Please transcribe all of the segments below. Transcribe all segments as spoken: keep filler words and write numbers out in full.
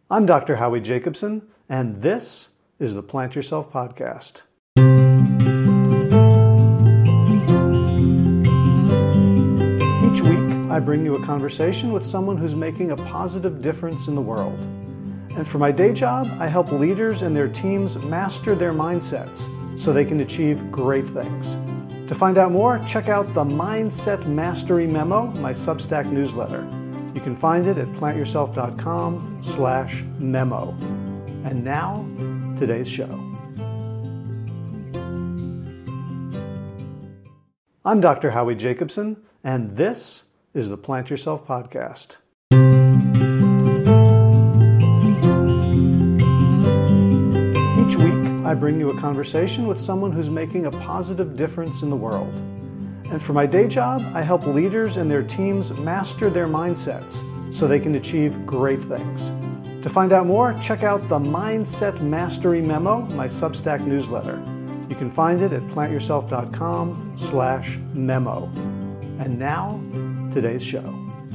I'm Doctor Howie Jacobson, and this is the Plant Yourself Podcast. Each week, I bring you a conversation with someone who's making a positive difference in the world. And for my day job, I help leaders and their teams master their mindsets so they can achieve great things. To find out more, check out the Mindset Mastery Memo, my Substack newsletter. You can find it at plantyourself.com slash memo. And now, today's show. I'm Doctor Howie Jacobson, and this is the Plant Yourself Podcast. Each week, I bring you a conversation with someone who's making a positive difference in the world. And for my day job, I help leaders and their teams master their mindsets so they can achieve great things. To find out more, check out the Mindset Mastery Memo, my Substack newsletter. You can find it at plantyourself.com slash memo. And now, today's show.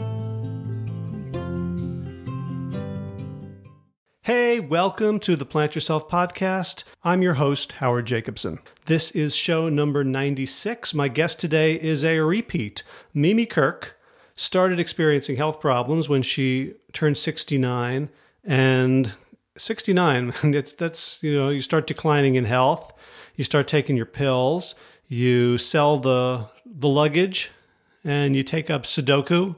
Hey, welcome to the Plant Yourself Podcast. I'm your host, Howard Jacobson. This is show number ninety-six. My guest today is a repeat. Mimi Kirk started experiencing health problems when she turned sixty-nine, and sixty-nine, it's that's, you know, you start declining in health, you start taking your pills, you sell the the luggage, and you take up Sudoku.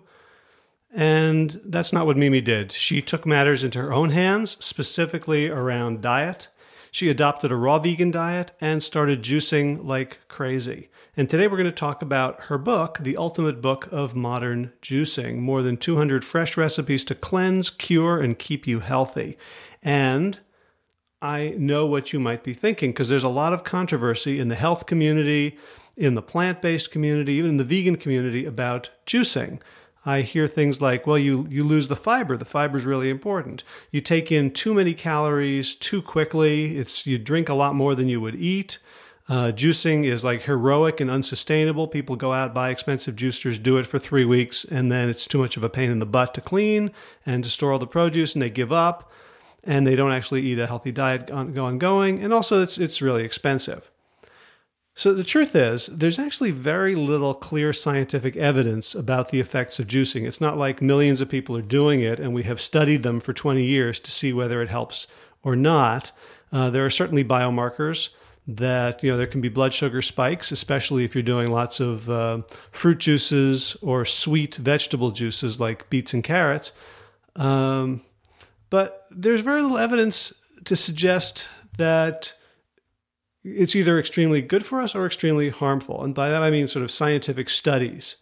And that's not what Mimi did. She took matters into her own hands, specifically around diet. She adopted a raw vegan diet and started juicing like crazy. And today we're going to talk about her book, The Ultimate Book of Modern Juicing. More than two hundred fresh recipes to cleanse, cure, and keep you healthy. And I know what you might be thinking, because there's a lot of controversy in the health community, in the plant-based community, even in the vegan community about juicing. I hear things like, well, you, you lose the fiber. The fiber is really important. You take in too many calories too quickly. It's you drink a lot more than you would eat. Uh, juicing is like heroic and unsustainable. People go out, buy expensive juicers, do it for three weeks, and then it's too much of a pain in the butt to clean and to store all the produce, and they give up, and they don't actually eat a healthy diet ongoing. And also, it's it's really expensive. So the truth is, there's actually very little clear scientific evidence about the effects of juicing. It's not like millions of people are doing it and we have studied them for twenty years to see whether it helps or not. Uh, there are certainly biomarkers that, you know, there can be blood sugar spikes, especially if you're doing lots of uh, fruit juices or sweet vegetable juices like beets and carrots. Um, but there's very little evidence to suggest that it's either extremely good for us or extremely harmful. And by that, I mean sort of scientific studies.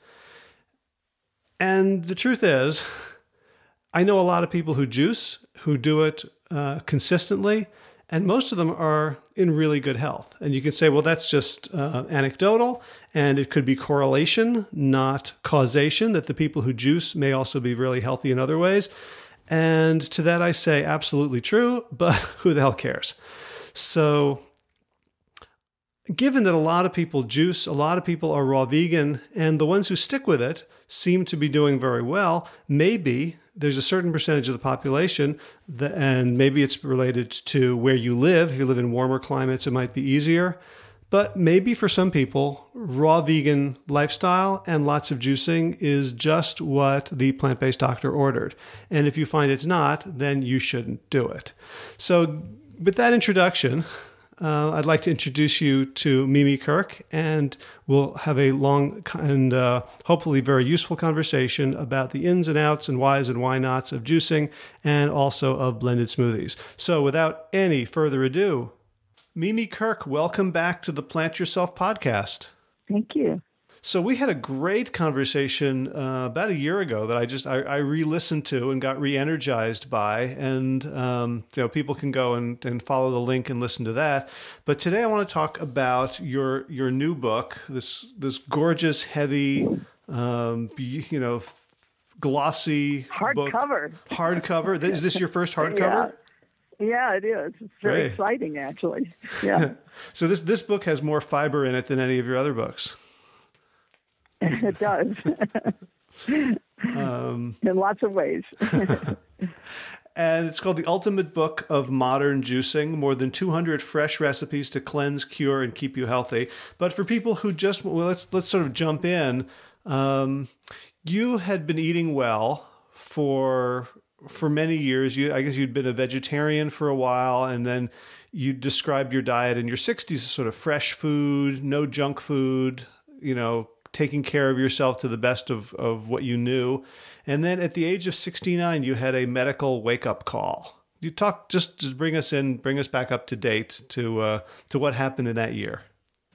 And the truth is, I know a lot of people who juice, who do it uh, consistently, and most of them are in really good health. And you can say, well, that's just uh, anecdotal, and it could be correlation, not causation, that the people who juice may also be really healthy in other ways. And to that I say, absolutely true, but who the hell cares? So given that a lot of people juice, a lot of people are raw vegan, and the ones who stick with it seem to be doing very well, maybe there's a certain percentage of the population, that, and maybe it's related to where you live. If you live in warmer climates, it might be easier. But maybe for some people, raw vegan lifestyle and lots of juicing is just what the plant-based doctor ordered. And if you find it's not, then you shouldn't do it. So with that introduction, Uh, I'd like to introduce you to Mimi Kirk, and we'll have a long and uh, hopefully very useful conversation about the ins and outs and whys and why nots of juicing and also of blended smoothies. So without any further ado, Mimi Kirk, welcome back to the Plant Yourself Podcast. Thank you. So we had a great conversation uh, about a year ago that I just I, I re-listened to and got re-energized by, and um, you know, people can go and, and follow the link and listen to that. But today I want to talk about your your new book, this this gorgeous, heavy, um, you know, glossy hardcover. Hardcover. Is this your first hardcover? Yeah. Yeah, it is. It's very Great. exciting, actually. Yeah. So this this book has more fiber in it than any of your other books. It does. um, In lots of ways. and it's called The Ultimate Book of Modern Juicing, more than two hundred fresh recipes to cleanse, cure, and keep you healthy. But for people who just, well, let's, let's sort of jump in. Um, you had been eating well for for many years. You, I guess you'd been a vegetarian for a while, and then you described your diet in your sixties as sort of fresh food, no junk food, you know, taking care of yourself to the best of, of what you knew. And then at the age of sixty-nine, you had a medical wake-up call. You talk, just, just bring us in, bring us back up to date to uh, to what happened in that year.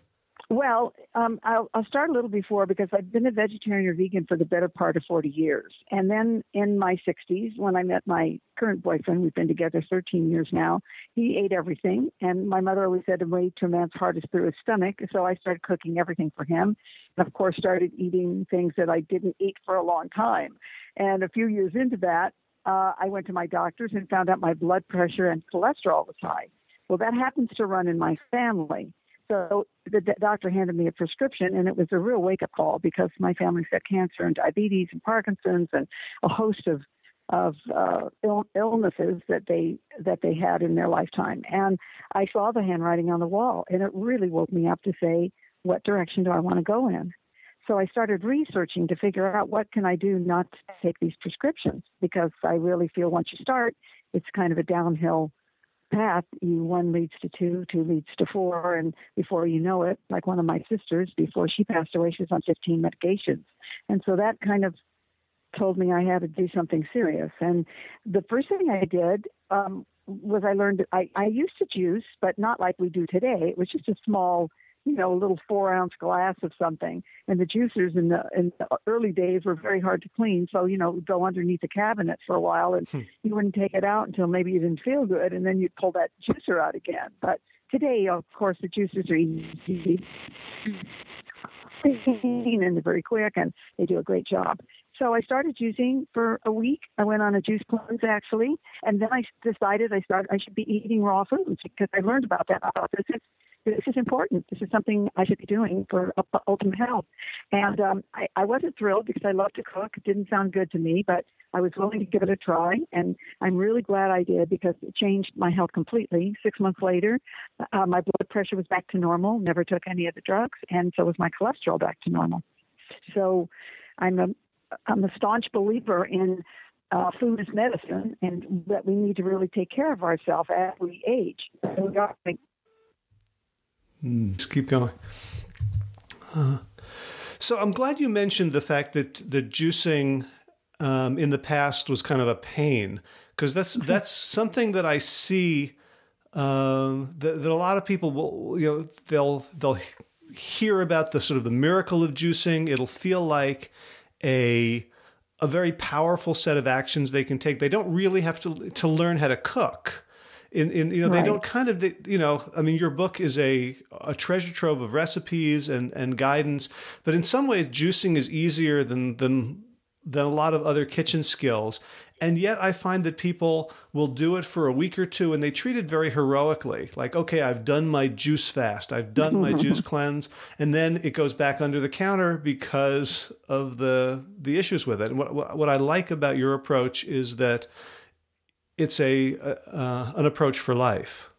Well, um, I'll, I'll start a little before, because I've been a vegetarian or vegan for the better part of forty years. And then in my sixties, when I met my current boyfriend, we've been together thirteen years now, he ate everything. And my mother always said, the way to a man's heart is through his stomach. So I started cooking everything for him. And of course, started eating things that I didn't eat for a long time. And a few years into that, uh, I went to my doctors and found out my blood pressure and cholesterol was high. Well, that happens to run in my family. So the d- doctor handed me a prescription, and it was a real wake-up call, because my family's got cancer and diabetes and Parkinson's and a host of of uh, Ill- illnesses that they that they had in their lifetime. And I saw the handwriting on the wall, and it really woke me up to say, what direction do I want to go in? So I started researching to figure out, what can I do not to take these prescriptions, because I really feel once you start, it's kind of a downhill path. You, one leads to two, two leads to four, and before you know it, like one of my sisters, before she passed away, she was on fifteen medications. And so that kind of told me I had to do something serious. And the first thing I did um, was I learned, I, I used to juice, but not like we do today. It was just a small, you know, a little four ounce glass of something. And the juicers in the in the early days were very hard to clean. So, you know, it would go underneath the cabinet for a while, and hmm. you wouldn't take it out until maybe you didn't feel good, and then you'd pull that juicer out again. But today, of course, the juicers are easy and they're very quick, and they do a great job. So I started juicing for a week. I went on a juice cleanse, actually, and then I decided I started I should be eating raw foods, because I learned about that. I thought, this is this is important. This is something I should be doing for ultimate health. And um, I, I wasn't thrilled, because I love to cook. It didn't sound good to me, but I was willing to give it a try, and I'm really glad I did, because it changed my health completely. Six months later, uh, my blood pressure was back to normal, never took any of the drugs, and so was my cholesterol back to normal. So I'm a I'm a staunch believer in uh, food as medicine, and that we need to really take care of ourselves as we age. So we are- mm, just keep going. Uh, so I'm glad you mentioned the fact that the juicing um, in the past was kind of a pain, because that's that's something that I see um, that, that a lot of people will, you know, they'll they'll hear about the sort of the miracle of juicing. It'll feel like a a very powerful set of actions they can take. They don't really have to to learn how to cook. In, in you know, right. They don't kind of, they, you know, I mean, your book is a a treasure trove of recipes and, and guidance, but in some ways, juicing is easier than than than a lot of other kitchen skills. And yet I find that people will do it for a week or two, and they treat it very heroically. Like, okay, I've done my juice fast. I've done my juice cleanse. And then it goes back under the counter because of the the issues with it. And what, what I like about your approach is that it's a uh, an approach for life.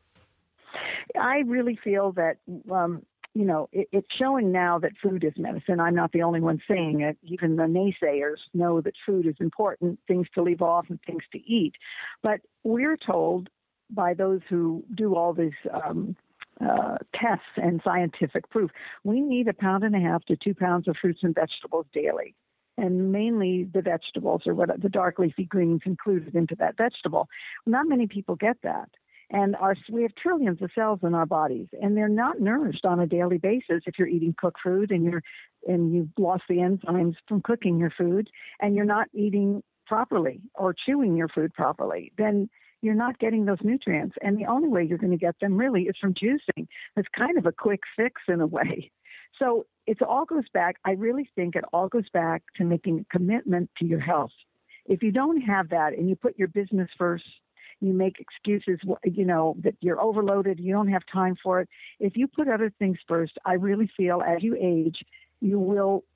I really feel that, um, you know, it, it's showing now that food is medicine. I'm not the only one saying it. Even the naysayers know that food is important, things to leave off and things to eat. But we're told by those who do all these um, uh, tests and scientific proof, we need a pound and a half to two pounds of fruits and vegetables daily. And mainly the vegetables, or what the dark leafy greens included into that vegetable. Not many people get that. And our, we have trillions of cells in our bodies, and they're not nourished on a daily basis. If you're eating cooked food and you're and you've lost the enzymes from cooking your food, and you're not eating properly or chewing your food properly, then you're not getting those nutrients. And the only way you're going to get them really is from juicing. It's kind of a quick fix in a way. So it all goes back. I really think it all goes back to making a commitment to your health. If you don't have that and you put your business first, you make excuses, you know, that you're overloaded, you don't have time for it. If you put other things first, I really feel as you age, you will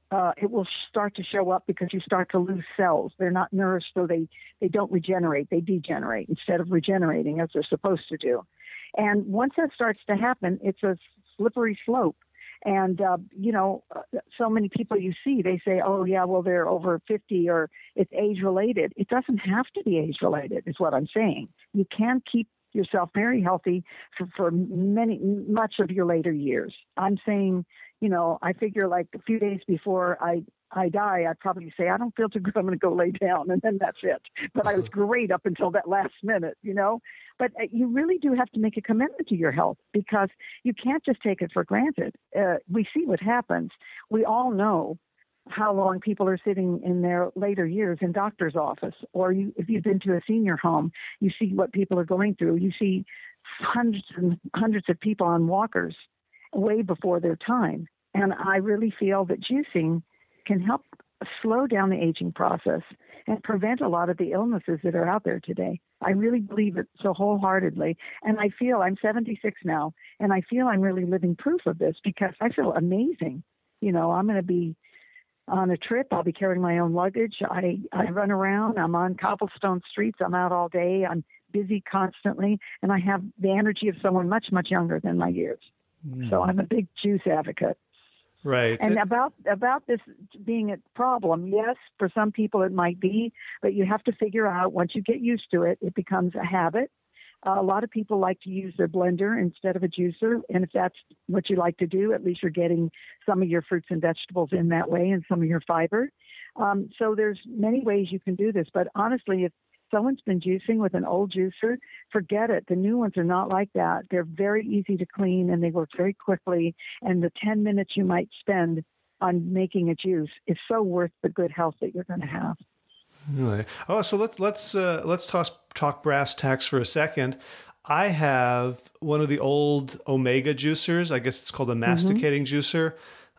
uh, it will start to show up because you start to lose cells. They're not nourished, so they, they don't regenerate. They degenerate instead of regenerating as they're supposed to do. And once that starts to happen, it's a slippery slope. And, uh, you know, so many people you see, they say, oh, yeah, well, they're over fifty or it's age-related. It doesn't have to be age-related is what I'm saying. You can keep yourself very healthy for, for many, much of your later years. I'm saying, you know, I figure like a few days before I, I die, I'd probably say, I don't feel too good, I'm going to go lay down, and then that's it. But I was great up until that last minute, you know. But you really do have to make a commitment to your health because you can't just take it for granted. Uh, we see what happens. We all know how long people are sitting in their later years in doctor's office, or you, if you've been to a senior home, you see what people are going through. You see hundreds and hundreds of people on walkers way before their time. And I really feel that juicing can help slow down the aging process and prevent a lot of the illnesses that are out there today. I really believe it so wholeheartedly. And I feel I'm seventy-six now, and I feel I'm really living proof of this because I feel amazing. You know, I'm going to be on a trip. I'll be carrying my own luggage. I, I run around. I'm on cobblestone streets. I'm out all day. I'm busy constantly. And I have the energy of someone much, much younger than my years. Mm. So I'm a big juice advocate. Right. And about about this being a problem, yes, for some people it might be, but you have to figure out once you get used to it, it becomes a habit. Uh, a lot of people like to use their blender instead of a juicer, and if that's what you like to do, at least you're getting some of your fruits and vegetables in that way and some of your fiber. Um, so there's many ways you can do this, but honestly, if someone's been juicing with an old juicer, forget it. The new ones are not like that. They're very easy to clean and they work very quickly. And the ten minutes you might spend on making a juice is so worth the good health that you're going to have. Really? Oh, so let's let's uh, let's toss, talk brass tacks for a second. I have one of the old Omega juicers. I guess it's called a masticating mm-hmm. juicer.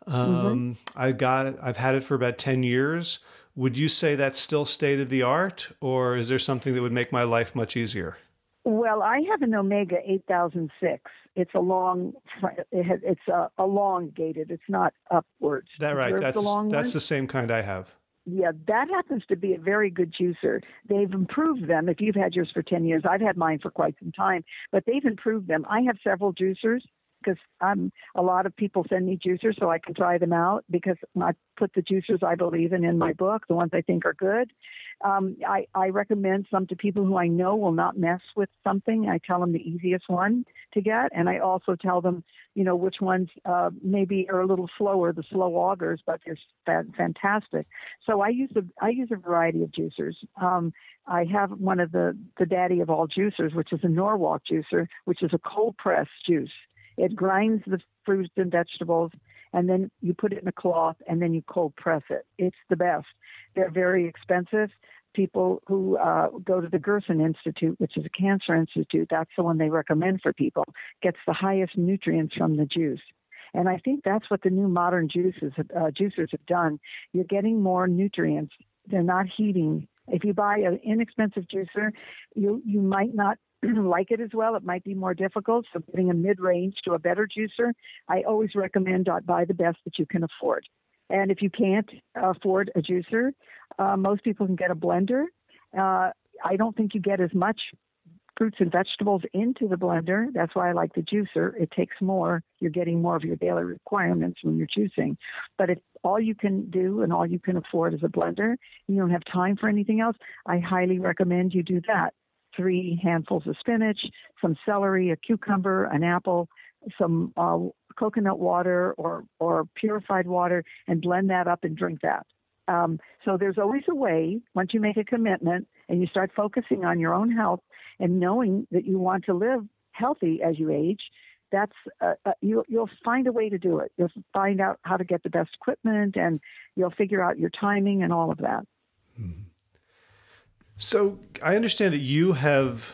Um, mm-hmm. I got it. I've had it for about ten years. Would you say that's still state of the art, or is there something that would make my life much easier? Well, I have an Omega eight thousand six. It's a long, it has, it's uh, elongated. It's not upwards. That right. There's That's the long that's one. the same kind I have. Yeah, that happens to be a very good juicer. They've improved them. If you've had yours for ten years, I've had mine for quite some time, but they've improved them. I have several juicers because I'm, a lot of people send me juicers so I can try them out because I put the juicers I believe in in my book, the ones I think are good. Um, I, I recommend some to people who I know will not mess with something. I tell them the easiest one to get, and I also tell them, you know, which ones uh, maybe are a little slower, the slow augers, but they're fa- fantastic. So I use a, I use a variety of juicers. Um, I have one of the, the daddy of all juicers, which is a Norwalk juicer, which is a cold press juice. It grinds the fruits and vegetables, and then you put it in a cloth, and then you cold press it. It's the best. They're very expensive. People who uh, go to the Gerson Institute, which is a cancer institute, that's the one they recommend for people, gets the highest nutrients from the juice. And I think that's what the new modern juices, uh, juicers have done. You're getting more nutrients. They're not heating. If you buy an inexpensive juicer, you you might not like it as well. It might be more difficult. So getting a mid-range to a better juicer, I always recommend buy the best that you can afford. And if you can't afford a juicer, uh, most people can get a blender. Uh, I don't think you get as much fruits and vegetables into the blender. That's why I like the juicer. It takes more. You're getting more of your daily requirements when you're juicing. But if all you can do and all you can afford is a blender, you don't have time for anything else, I highly recommend you do that. Three handfuls of spinach, some celery, a cucumber, an apple, some uh, coconut water or, or purified water, and blend that up and drink that. Um, so there's always a way, once you make a commitment and you start focusing on your own health and knowing that you want to live healthy as you age, that's uh, uh, you, you'll find a way to do it. You'll find out how to get the best equipment, and you'll figure out your timing and all of that. Hmm. So I understand that you have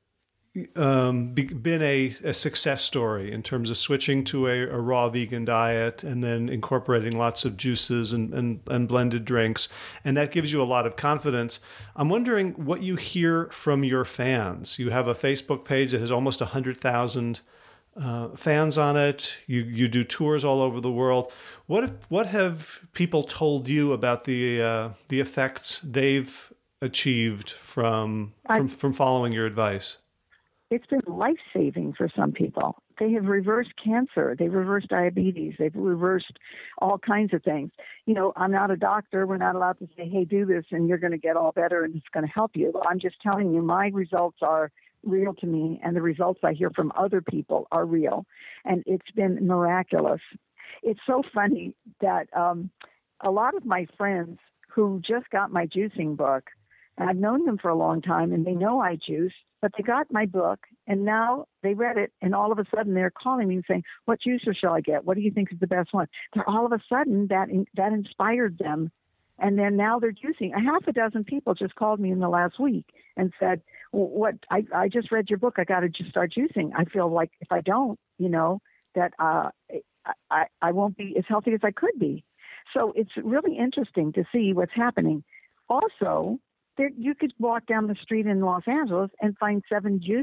um, be, been a, a success story in terms of switching to a, a raw vegan diet and then incorporating lots of juices and, and, and blended drinks. And that gives you a lot of confidence. I'm wondering what you hear from your fans. You have a Facebook page that has almost one hundred thousand uh, fans on it. You you do tours all over the world. What if, what have people told you about the uh, the effects they've achieved from from, I, from following your advice? It's been life-saving for some people. They have reversed cancer. They've reversed diabetes. They've reversed all kinds of things. You know, I'm not a doctor. We're not allowed to say, hey, do this and you're going to get all better and it's going to help you. I'm just telling you, my results are real to me, and the results I hear from other people are real. And it's been miraculous. It's so funny that um, a lot of my friends who just got my juicing book, and I've known them for a long time, and they know I juice, but they got my book, and now they read it, and all of a sudden they're calling me and saying, what juicer shall I get? What do you think is the best one? They're all of a sudden, that that inspired them, and then now they're juicing. A half a dozen people just called me in the last week and said, well, what, I, I just read your book. I got to just start juicing. I feel like if I don't, you know, that uh, I, I won't be as healthy as I could be. So it's really interesting to see what's happening. Also, there, you could walk down the street in Los Angeles and find seven juice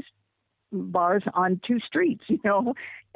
bars on two streets. You know,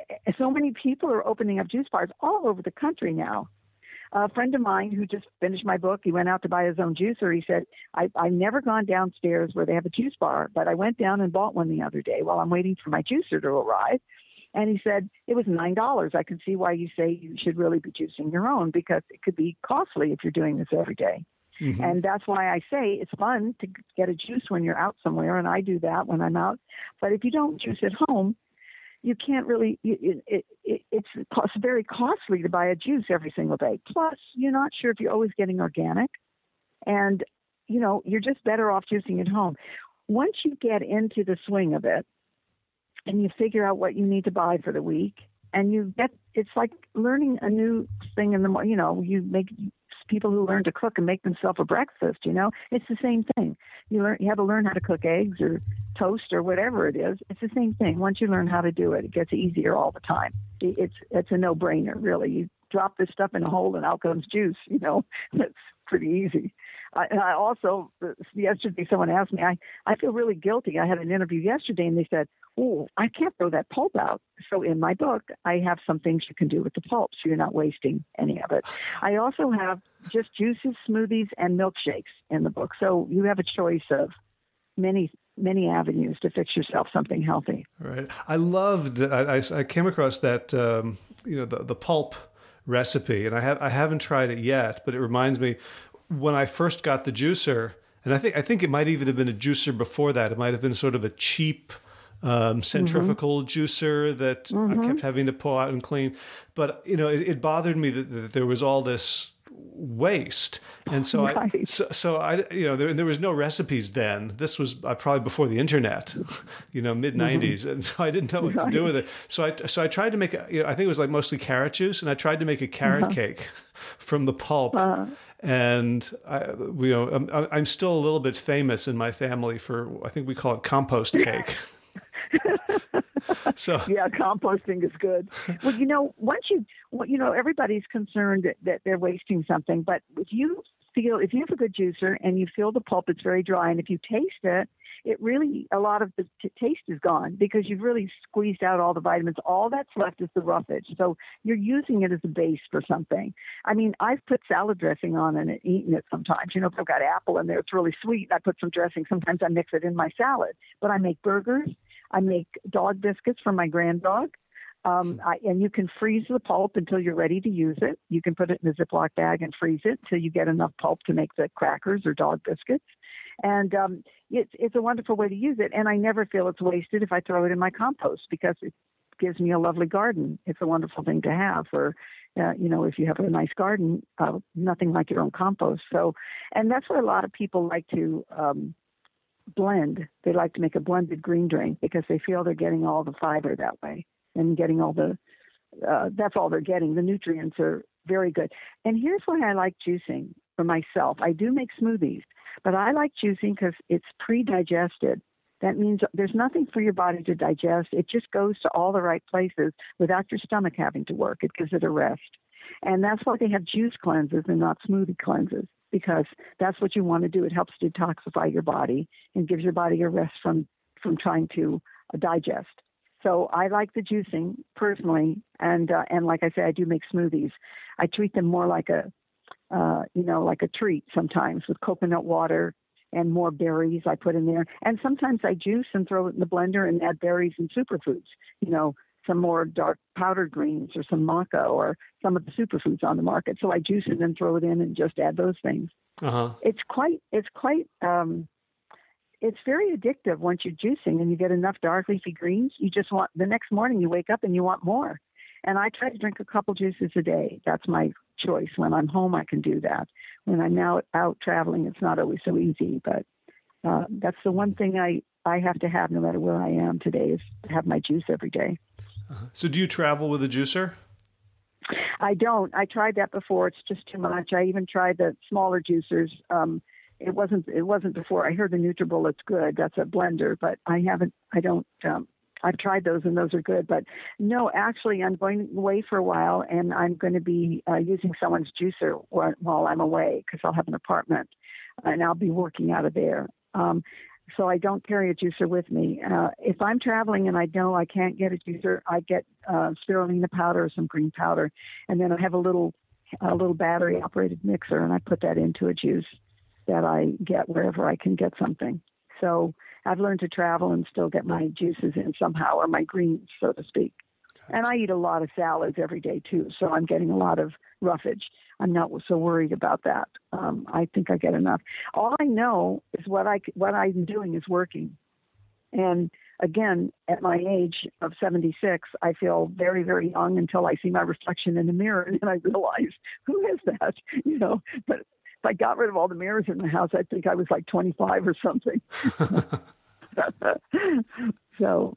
so many people are opening up juice bars all over the country now. A friend of mine who just finished my book, he went out to buy his own juicer. He said, I, I've never gone downstairs where they have a juice bar, but I went down and bought one the other day while I'm waiting for my juicer to arrive. And he said, it was nine dollars. I can see why you say you should really be juicing your own, because it could be costly if you're doing this every day. Mm-hmm. And that's why I say it's fun to get a juice when you're out somewhere, and I do that when I'm out. But if you don't juice at home, you can't really, it, it, it, it's very costly to buy a juice every single day. Plus, you're not sure if you're always getting organic. And, you know, you're just better off juicing at home. Once you get into the swing of it and you figure out what you need to buy for the week, and you get, it's like learning a new thing in the morning. You know, you make people who learn to cook and make themselves a breakfast, you know, it's the same thing. You learn, you have to learn how to cook eggs or toast or whatever it is. It's the same thing. Once you learn how to do it, it gets easier all the time. It's, it's a no-brainer, really. You drop this stuff in a hole and out comes juice, you know, it's pretty easy. I, and I also, yesterday, someone asked me, I, I feel really guilty. I had an interview yesterday and they said, oh, I can't throw that pulp out. So in my book, I have some things you can do with the pulp so you're not wasting any of it. I also have just juices, smoothies, and milkshakes in the book. So you have a choice of many, many avenues to fix yourself something healthy. Right. I loved, I, I, I came across that, um, you know, the, the pulp recipe, and I have I haven't tried it yet, but it reminds me when I first got the juicer, and I think I think it might even have been a juicer before that. It might have been sort of a cheap um, centrifugal mm-hmm. juicer that mm-hmm. I kept having to pull out and clean. But you know, it, it bothered me that, that there was all this waste, and so right. I so, so I you know there there was no recipes then. This was uh, probably before the internet, you know, mid nineties, mm-hmm. and so I didn't know what right. to do with it. So I so I tried to make a, you know I think it was like mostly carrot juice, and I tried to make a carrot uh-huh. cake from the pulp. Uh-huh. And I, you know, I'm, I'm still a little bit famous in my family for, I think we call it compost cake. So yeah, composting is good. Well, you know, once you, well, you know, everybody's concerned that, that they're wasting something, but if you feel, if you have a good juicer and you feel the pulp, it's very dry, and if you taste it, it really, a lot of the t- taste is gone because you've really squeezed out all the vitamins. All that's left is the roughage. So you're using it as a base for something. I mean, I've put salad dressing on and eaten it sometimes. You know, if I've got apple in there, it's really sweet. I put some dressing. Sometimes I mix it in my salad. But I make burgers. I make dog biscuits for my grand dog. Um, I, and you can freeze the pulp until you're ready to use it. You can put it in a Ziploc bag and freeze it till you get enough pulp to make the crackers or dog biscuits. And um, it's it's a wonderful way to use it. And I never feel it's wasted if I throw it in my compost because it gives me a lovely garden. It's a wonderful thing to have for, uh, you know, if you have a nice garden, uh, nothing like your own compost. So, and that's why a lot of people like to um, blend. They like to make a blended green drink because they feel they're getting all the fiber that way and getting all the, uh, that's all they're getting. The nutrients are very good. And here's why I like juicing for myself. I do make smoothies, but I like juicing because it's pre-digested. That means there's nothing for your body to digest. It just goes to all the right places without your stomach having to work. It gives it a rest. And that's why they have juice cleanses and not smoothie cleanses, because that's what you want to do. It helps detoxify your body and gives your body a rest from, from trying to uh, digest. So I like the juicing personally, and uh, and like I say, I do make smoothies. I treat them more like a, uh, you know, like a treat sometimes with coconut water and more berries I put in there. And sometimes I juice and throw it in the blender and add berries and superfoods. You know, some more dark powdered greens or some maca or some of the superfoods on the market. So I juice it and then throw it in and just add those things. Uh-huh. It's quite. It's quite. Um, It's very addictive once you're juicing and you get enough dark leafy greens. You just want, the next morning you wake up and you want more. And I try to drink a couple juices a day. That's my choice. When I'm home, I can do that. When I'm now out traveling, it's not always so easy. But uh, that's the one thing I, I have to have no matter where I am today is to have my juice every day. Uh-huh. So do you travel with a juicer? I don't. I tried that before. It's just too much. I even tried the smaller juicers. Um, It wasn't. It wasn't before. I heard the NutriBullet's good. That's a blender, but I haven't. I don't. Um, I've tried those, and those are good. But no, actually, I'm going away for a while, and I'm going to be uh, using someone's juicer while, while I'm away because I'll have an apartment, and I'll be working out of there. Um, so I don't carry a juicer with me. Uh, if I'm traveling and I know I can't get a juicer, I get uh, spirulina powder or some green powder, and then I have a little, a little battery-operated mixer, and I put that into a juice that I get wherever I can get something. So I've learned to travel and still get my juices in somehow, or my greens, so to speak. Gotcha. And I eat a lot of salads every day too, so I'm getting a lot of roughage. I'm not so worried about that. Um, I think I get enough. All I know is what I what I'm doing is working. And again, at my age of seventy-six, I feel very, very young until I see my reflection in the mirror, and then I realize, who is that? You know, but if I got rid of all the mirrors in the house, I think I was like twenty-five or something. So,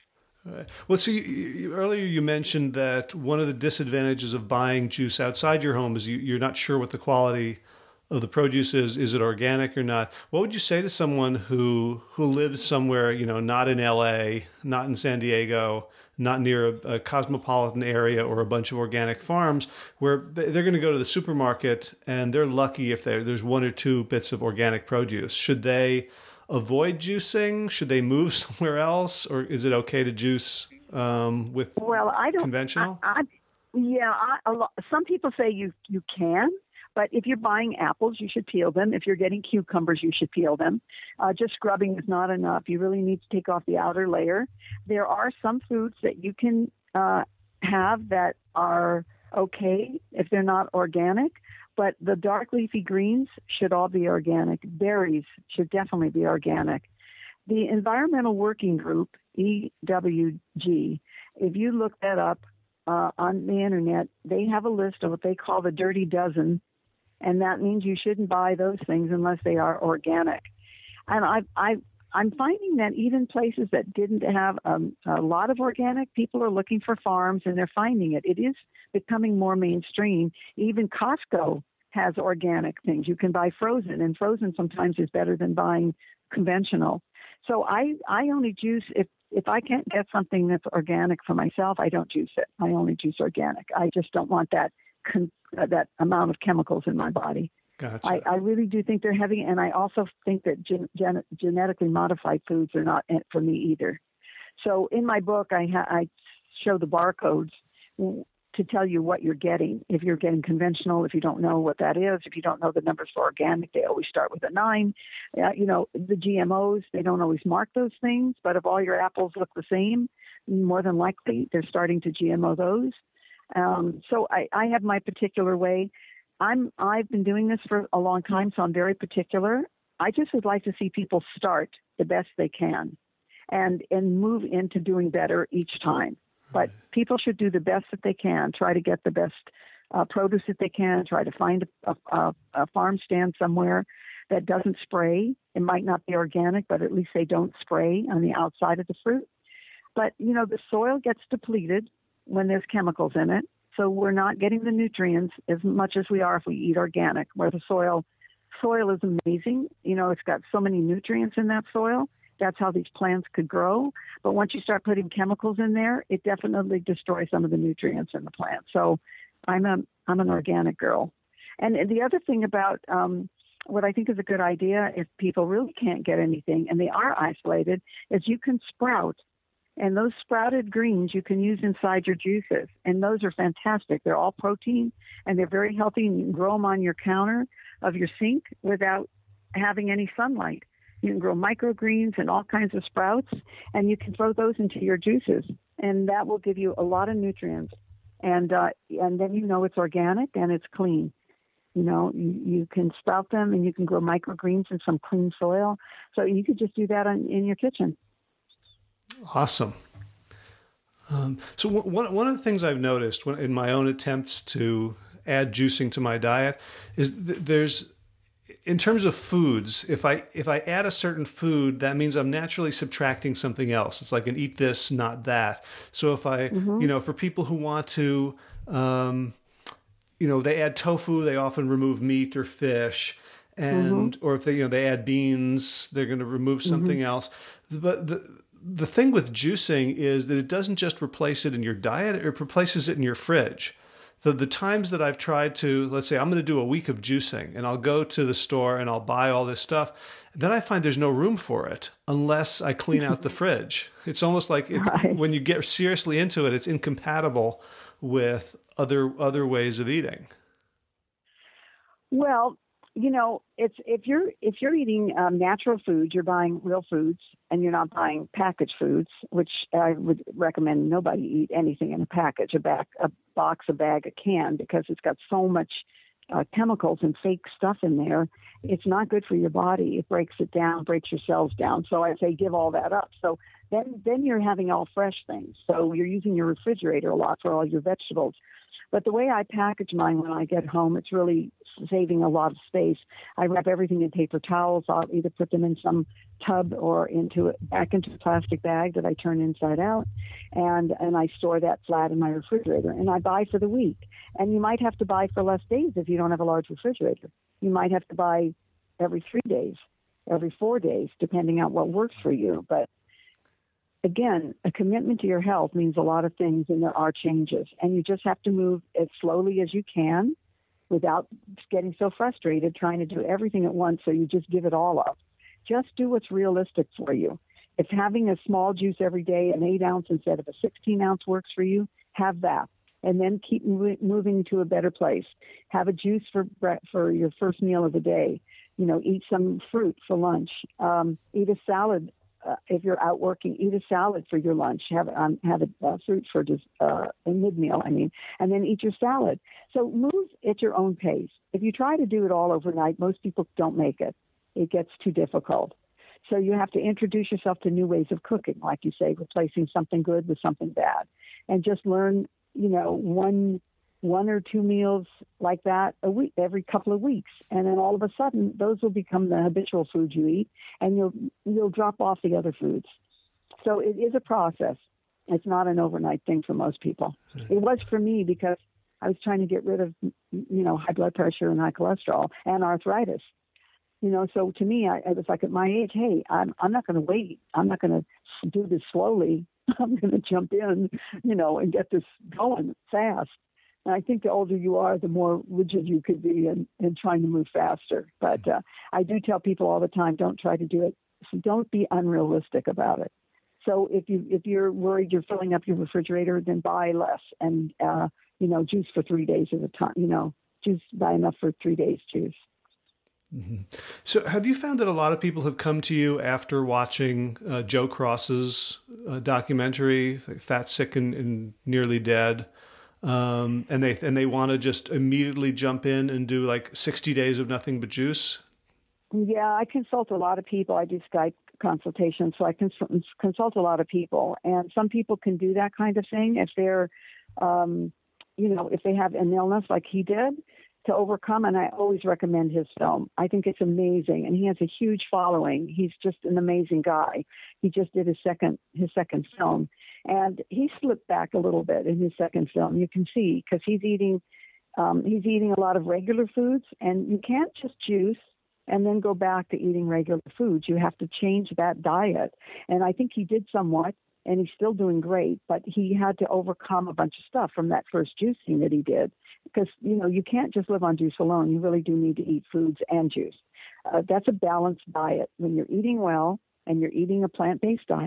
well, so you, you, earlier you mentioned that one of the disadvantages of buying juice outside your home is you, you're not sure what the quality of the produce is. Is it organic or not? What would you say to someone who who lives somewhere, you know, not in L A, not in San Diego, not near a, a cosmopolitan area or a bunch of organic farms, where they're going to go to the supermarket and they're lucky if there's one or two bits of organic produce? Should they avoid juicing? Should they move somewhere else? Or is it okay to juice um, with well, I don't, conventional? I, I, yeah, I, a lot, some people say you, you can. But if you're buying apples, you should peel them. If you're getting cucumbers, you should peel them. Uh, just scrubbing is not enough. You really need to take off the outer layer. There are some foods that you can uh, have that are okay if they're not organic, but the dark leafy greens should all be organic. Berries should definitely be organic. The Environmental Working Group, E W G, if you look that up uh, on the internet, they have a list of what they call the dirty dozen. And that means you shouldn't buy those things unless they are organic. And I, I, I'm finding that even places that didn't have um, a lot of organic, people are looking for farms and they're finding it. It is becoming more mainstream. Even Costco has organic things. You can buy frozen, and frozen sometimes is better than buying conventional. So I, I only juice if, if I can't get something that's organic for myself, I don't juice it. I only juice organic. I just don't want that con- uh, that amount of chemicals in my body. Gotcha. I, I really do think they're heavy, and I also think that gen- gen- genetically modified foods are not for me either. So in my book, I, ha- I show the barcodes to tell you what you're getting. If you're getting conventional, if you don't know what that is, if you don't know the numbers for organic, they always start with a nine. Uh, you know, the G M Os, they don't always mark those things, but if all your apples look the same, more than likely they're starting to G M O those. Um, so I, I have my particular way. I'm, I've been doing this for a long time, so I'm very particular. I just would like to see people start the best they can and, and move into doing better each time. But people should do the best that they can, try to get the best uh, produce that they can, try to find a, a, a farm stand somewhere that doesn't spray. It might not be organic, but at least they don't spray on the outside of the fruit. But, you know, the soil gets depleted when there's chemicals in it. So we're not getting the nutrients as much as we are if we eat organic, where the soil soil is amazing. You know, it's got so many nutrients in that soil. That's how these plants could grow. But once you start putting chemicals in there, it definitely destroys some of the nutrients in the plant. So I'm a I'm an organic girl. And the other thing about um, what I think is a good idea, if people really can't get anything and they are isolated, is you can sprout And those sprouted greens you can use inside your juices. And those are fantastic. They're all protein and they're very healthy. And you can grow them on your counter of your sink without having any sunlight. You can grow microgreens and all kinds of sprouts, and you can throw those into your juices. And that will give you a lot of nutrients. And uh, and then you know it's organic and it's clean. You know, you, you can sprout them and you can grow microgreens in some clean soil. So you could just do that on, in your kitchen. Awesome. Um, so w- one one of the things I've noticed when, in my own attempts to add juicing to my diet is th- there's, in terms of foods, if I if I add a certain food, that means I'm naturally subtracting something else. It's like an eat this, not that. So if I, mm-hmm. you know, for people who want to, um, you know, they add tofu, they often remove meat or fish. And, mm-hmm. or if they, you know, they add beans, they're going to remove something mm-hmm. else. But the, the thing with juicing is that it doesn't just replace it in your diet, it replaces it in your fridge. So the times that I've tried to, let's say I'm going to do a week of juicing and I'll go to the store and I'll buy all this stuff, then I find there's no room for it unless I clean out the fridge. It's almost like it's, right. when you get seriously into it, it's incompatible with other other ways of eating. Well, you know, it's if you're if you're eating um, natural foods, you're buying real foods, and you're not buying packaged foods, which I would recommend nobody eat anything in a package, a bag, a box, a bag, a can, because it's got so much uh, chemicals and fake stuff in there. It's not good for your body. It breaks it down, breaks your cells down. So I say give all that up. So then then you're having all fresh things. So you're using your refrigerator a lot for all your vegetables. But the way I package mine when I get home, it's really saving a lot of space. I wrap everything in paper towels. I'll either put them in some tub or into it, back into a plastic bag that I turn inside out, and and I store that flat in my refrigerator. And I buy for the week. And you might have to buy for less days if you don't have a large refrigerator. You might have to buy every three days, every four days, depending on what works for you. But again, a commitment to your health means a lot of things, and there are changes. And you just have to move as slowly as you can without getting so frustrated trying to do everything at once, so you just give it all up. Just do what's realistic for you. If having a small juice every day, an eight ounce instead of a sixteen ounce works for you, have that. And then keep mov- moving to a better place. Have a juice for bre- for your first meal of the day. You know, eat some fruit for lunch. Um, eat a salad. Uh, if you're out working, eat a salad for your lunch. Have um, have a uh, fruit for just uh, a mid-meal, I mean, and then eat your salad. So move at your own pace. If you try to do it all overnight, most people don't make it. It gets too difficult. So you have to introduce yourself to new ways of cooking, like you say, replacing something good with something bad, and just learn, you know, one one or two meals like that a week, every couple of weeks. And then all of a sudden, those will become the habitual foods you eat, and you'll you'll drop off the other foods. So it is a process. It's not an overnight thing for most people. Mm-hmm. It was for me because I was trying to get rid of, you know, high blood pressure and high cholesterol and arthritis. You know, so to me, I, I was like, at my age, hey, I'm I'm not going to wait. I'm not going to do this slowly. I'm going to jump in, you know, and get this going fast. And I think the older you are, the more rigid you could be in, in trying to move faster. But uh, I do tell people all the time, don't try to do it. So don't be unrealistic about it. So if you if you're worried you're filling up your refrigerator, then buy less and uh, you know, juice for three days at a time. You know, juice buy enough for three days juice. Mm-hmm. So have you found that a lot of people have come to you after watching uh, Joe Cross's uh, documentary, like Fat, Sick, and, and Nearly Dead, um, and they and they want to just immediately jump in and do like sixty days of nothing but juice? Yeah, I consult a lot of people. I do Skype consultations, so I cons- consult a lot of people. And some people can do that kind of thing if they're, um, you know, if they have an illness like he did, to overcome, and I always recommend his film. I think it's amazing, and he has a huge following. He's just an amazing guy. He just did his second his second film, and he slipped back a little bit in his second film. You can see because he's eating um, he's eating a lot of regular foods, and you can't just juice and then go back to eating regular foods. You have to change that diet, and I think he did somewhat. And he's still doing great, but he had to overcome a bunch of stuff from that first juicing that he did. Because, you know, you can't just live on juice alone. You really do need to eat foods and juice. Uh, that's a balanced diet. When you're eating well and you're eating a plant-based diet,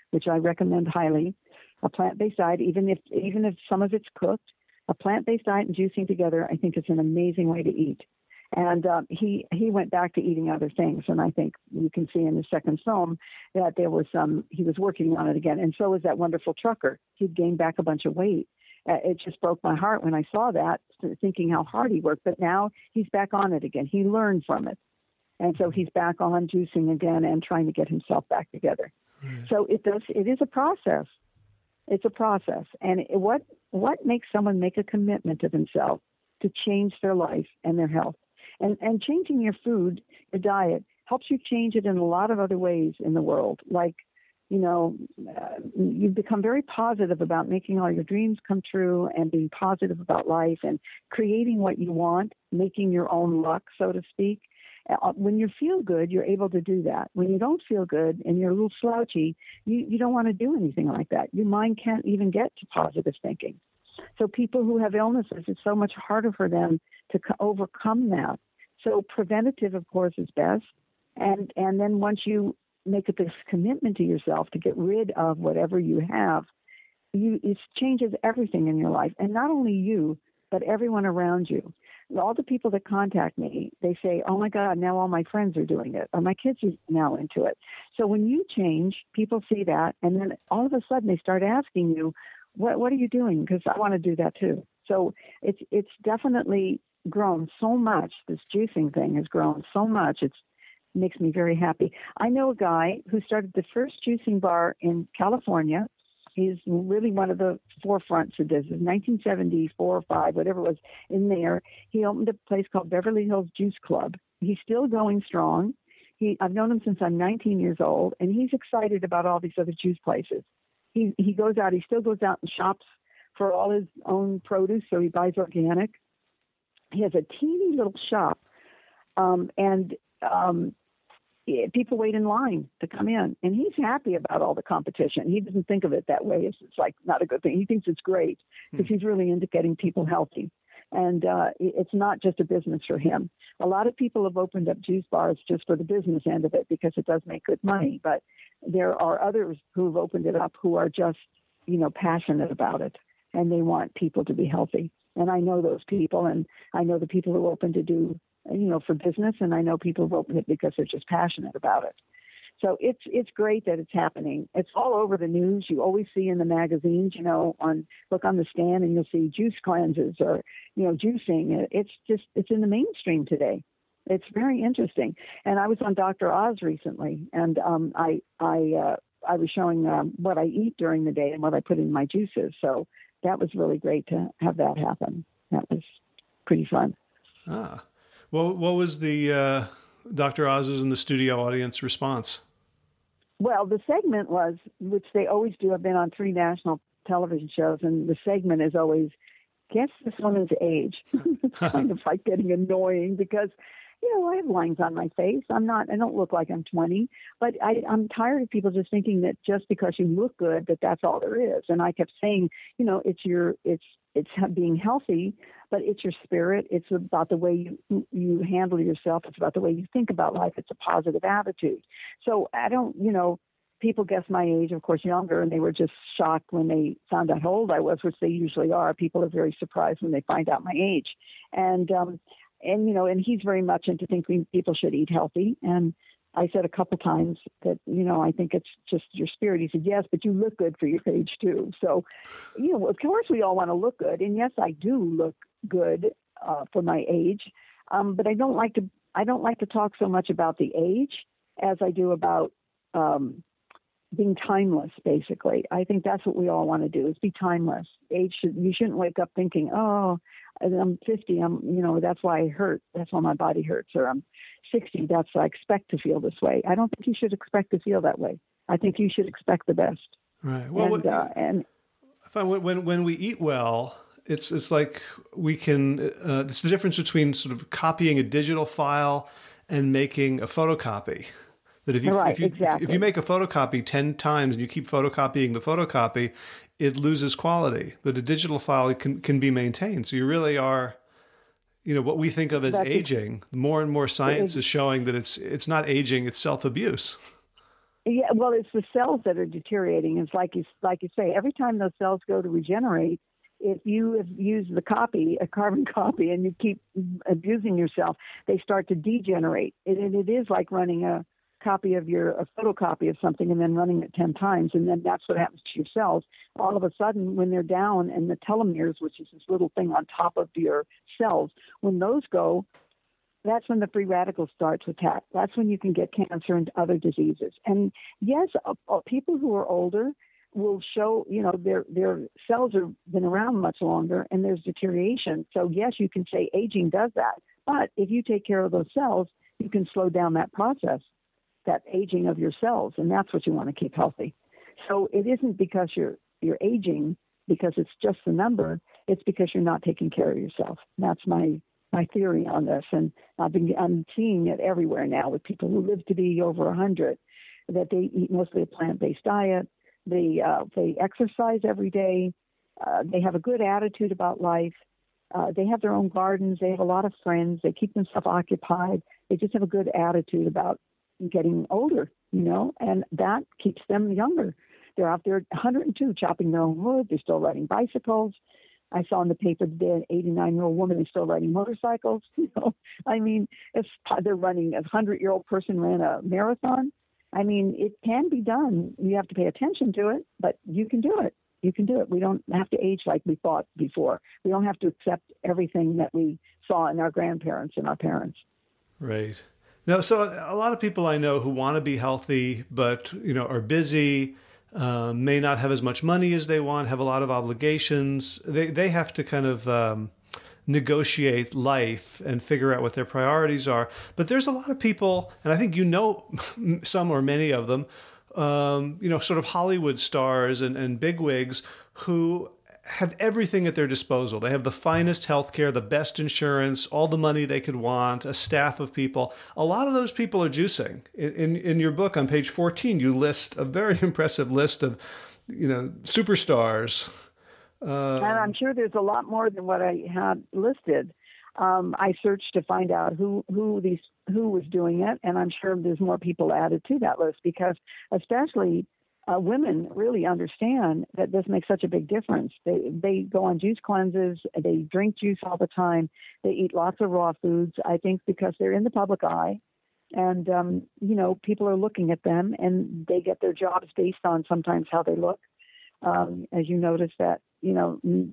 which I recommend highly. A plant-based diet, even if even if some of it's cooked, a plant-based diet and juicing together, I think it's an amazing way to eat. And um, he he went back to eating other things, and I think you can see in the second film that there was some. He was working on it again, and so was that wonderful trucker. He'd gained back a bunch of weight. Uh, it just broke my heart when I saw that, thinking how hard he worked. But now he's back on it again. He learned from it, and so he's back on juicing again and trying to get himself back together. Mm. So it does. It is a process. It's a process, and it, what what makes someone make a commitment to themselves to change their life and their health? And and changing your food, your diet, helps you change it in a lot of other ways in the world. Like, you know, uh, you've become very positive about making all your dreams come true and being positive about life and creating what you want, making your own luck, so to speak. Uh, when you feel good, you're able to do that. When you don't feel good and you're a little slouchy, you, you don't want to do anything like that. Your mind can't even get to positive thinking. So people who have illnesses, it's so much harder for them to co- overcome that. So preventative, of course, is best. And and then once you make this commitment to yourself to get rid of whatever you have, you it changes everything in your life. And not only you, but everyone around you. All the people that contact me, they say, oh, my God, now all my friends are doing it, or my kids are now into it. So when you change, people see that, and then all of a sudden they start asking you, what what are you doing? Because I want to do that too. So it's it's definitely grown so much. This juicing thing has grown so much. It makes me very happy. I know a guy who started the first juicing bar in California. He's really one of the forefronts of this. In nineteen seventy-four or five, whatever it was, in there, he opened a place called Beverly Hills Juice Club. He's still going strong. He, I've known him since I'm nineteen years old, and he's excited about all these other juice places. He he goes out. He still goes out and shops for all his own produce, so he buys organic. He has a teeny little shop, um, and um, people wait in line to come in, and he's happy about all the competition. He doesn't think of it that way. It's, it's like not a good thing. He thinks it's great because hmm. he's really into getting people healthy, and uh, it's not just a business for him. A lot of people have opened up juice bars just for the business end of it because it does make good money, but there are others who have opened it up who are just, you know, passionate about it, and they want people to be healthy. And I know those people, and I know the people who open to do, you know, for business, and I know people who open it because they're just passionate about it. So it's it's great that it's happening. It's all over the news. You always see in the magazines, you know, on look on the stand, and you'll see juice cleanses or, you know, juicing. It's just it's in the mainstream today. It's very interesting. And I was on Doctor Oz recently, and um, I I uh, I was showing um, what I eat during the day and what I put in my juices. So that was really great to have that happen. That was pretty fun. Ah, well, what was the uh, Doctor Oz's and the studio audience response? Well, the segment was, which they always do. I've been on three national television shows, and the segment is always, guess this woman's age. It's kind of like getting annoying because, you know, I have lines on my face. I'm not, I don't look like I'm twenty, but I, I'm tired of people just thinking that just because you look good, that that's all there is. And I kept saying, you know, it's your, it's, it's being healthy, but it's your spirit. It's about the way you, you handle yourself. It's about the way you think about life. It's a positive attitude. So I don't, you know, people guess my age, of course, younger, and they were just shocked when they found out how old I was, which they usually are. People are very surprised when they find out my age. And, um, And, you know, and he's very much into thinking people should eat healthy. And I said a couple times that, you know, I think it's just your spirit. He said, yes, but you look good for your age, too. So, you know, of course we all want to look good. And, yes, I do look good uh, for my age. Um, but I don't like to I don't like to talk so much about the age as I do about um, being timeless, basically. I think that's what we all want to do is be timeless. Age should, you shouldn't wake up thinking, oh, I'm fifty, I'm, you know, that's why I hurt. That's why my body hurts. Or I'm sixty, that's why I expect to feel this way. I don't think you should expect to feel that way. I think you should expect the best. Right. Well, and, uh, and I find when, when we eat well, it's, it's like we can, uh, it's the difference between sort of copying a digital file and making a photocopy. That if you, right, if, you exactly. if you make a photocopy ten times and you keep photocopying the photocopy, it loses quality. But a digital file can can be maintained. So you really are, you know, what we think of as That's aging. More and more science is showing that it's it's not aging; it's self-abuse. Yeah, well, it's the cells that are deteriorating. It's like you, like you say, every time those cells go to regenerate, if you have used the copy, a carbon copy, and you keep abusing yourself, they start to degenerate. It, it is like running a copy of your, a photocopy of something and then running it ten times. And then that's what happens to your cells. All of a sudden, when they're down and the telomeres, which is this little thing on top of your cells, when those go, that's when the free radicals start to attack. That's when you can get cancer and other diseases. And yes, uh, uh, people who are older will show, you know, their their cells have been around much longer and there's deterioration. So yes, you can say aging does that. But if you take care of those cells, you can slow down that process, that aging of your cells, and that's what you want to keep healthy. So it isn't because you're you're aging because it's just the number. It's because you're not taking care of yourself. That's my my theory on this, and I've been I'm seeing it everywhere now with people who live to be over a hundred, that they eat mostly a plant-based diet, they uh, they exercise every day, uh, they have a good attitude about life, uh, they have their own gardens, they have a lot of friends, they keep themselves occupied, they just have a good attitude about getting older, you know, and that keeps them younger. They're out there at one hundred two chopping their own wood, they're still riding bicycles. I saw in the paper today an eighty-nine-year-old woman who's still riding motorcycles. You know, I mean, if they're running, a hundred-year-old person ran a marathon. I mean, it can be done. You have to pay attention to it, but you can do it. You can do it. We don't have to age like we thought before. We don't have to accept everything that we saw in our grandparents and our parents. Right. Now, so a lot of people I know who want to be healthy, but, you know, are busy, Uh, may not have as much money as they want, have a lot of obligations. They they have to kind of um, negotiate life and figure out what their priorities are. But there's a lot of people, and I think you know some or many of them, um, you know, sort of Hollywood stars and, and bigwigs who have everything at their disposal. They have the finest healthcare, the best insurance, all the money they could want, a staff of people. A lot of those people are juicing. In, in, in your book on page fourteen, you list a very impressive list of, you know, superstars. Um, and I'm sure there's a lot more than what I had listed. Um, I searched to find out who, who these who was doing it, and I'm sure there's more people added to that list because especially Uh, women really understand that this makes such a big difference. They they go on juice cleanses, they drink juice all the time, they eat lots of raw foods, I think because they're in the public eye. And, um, you know, people are looking at them and they get their jobs based on sometimes how they look. Um, as you notice that, you know,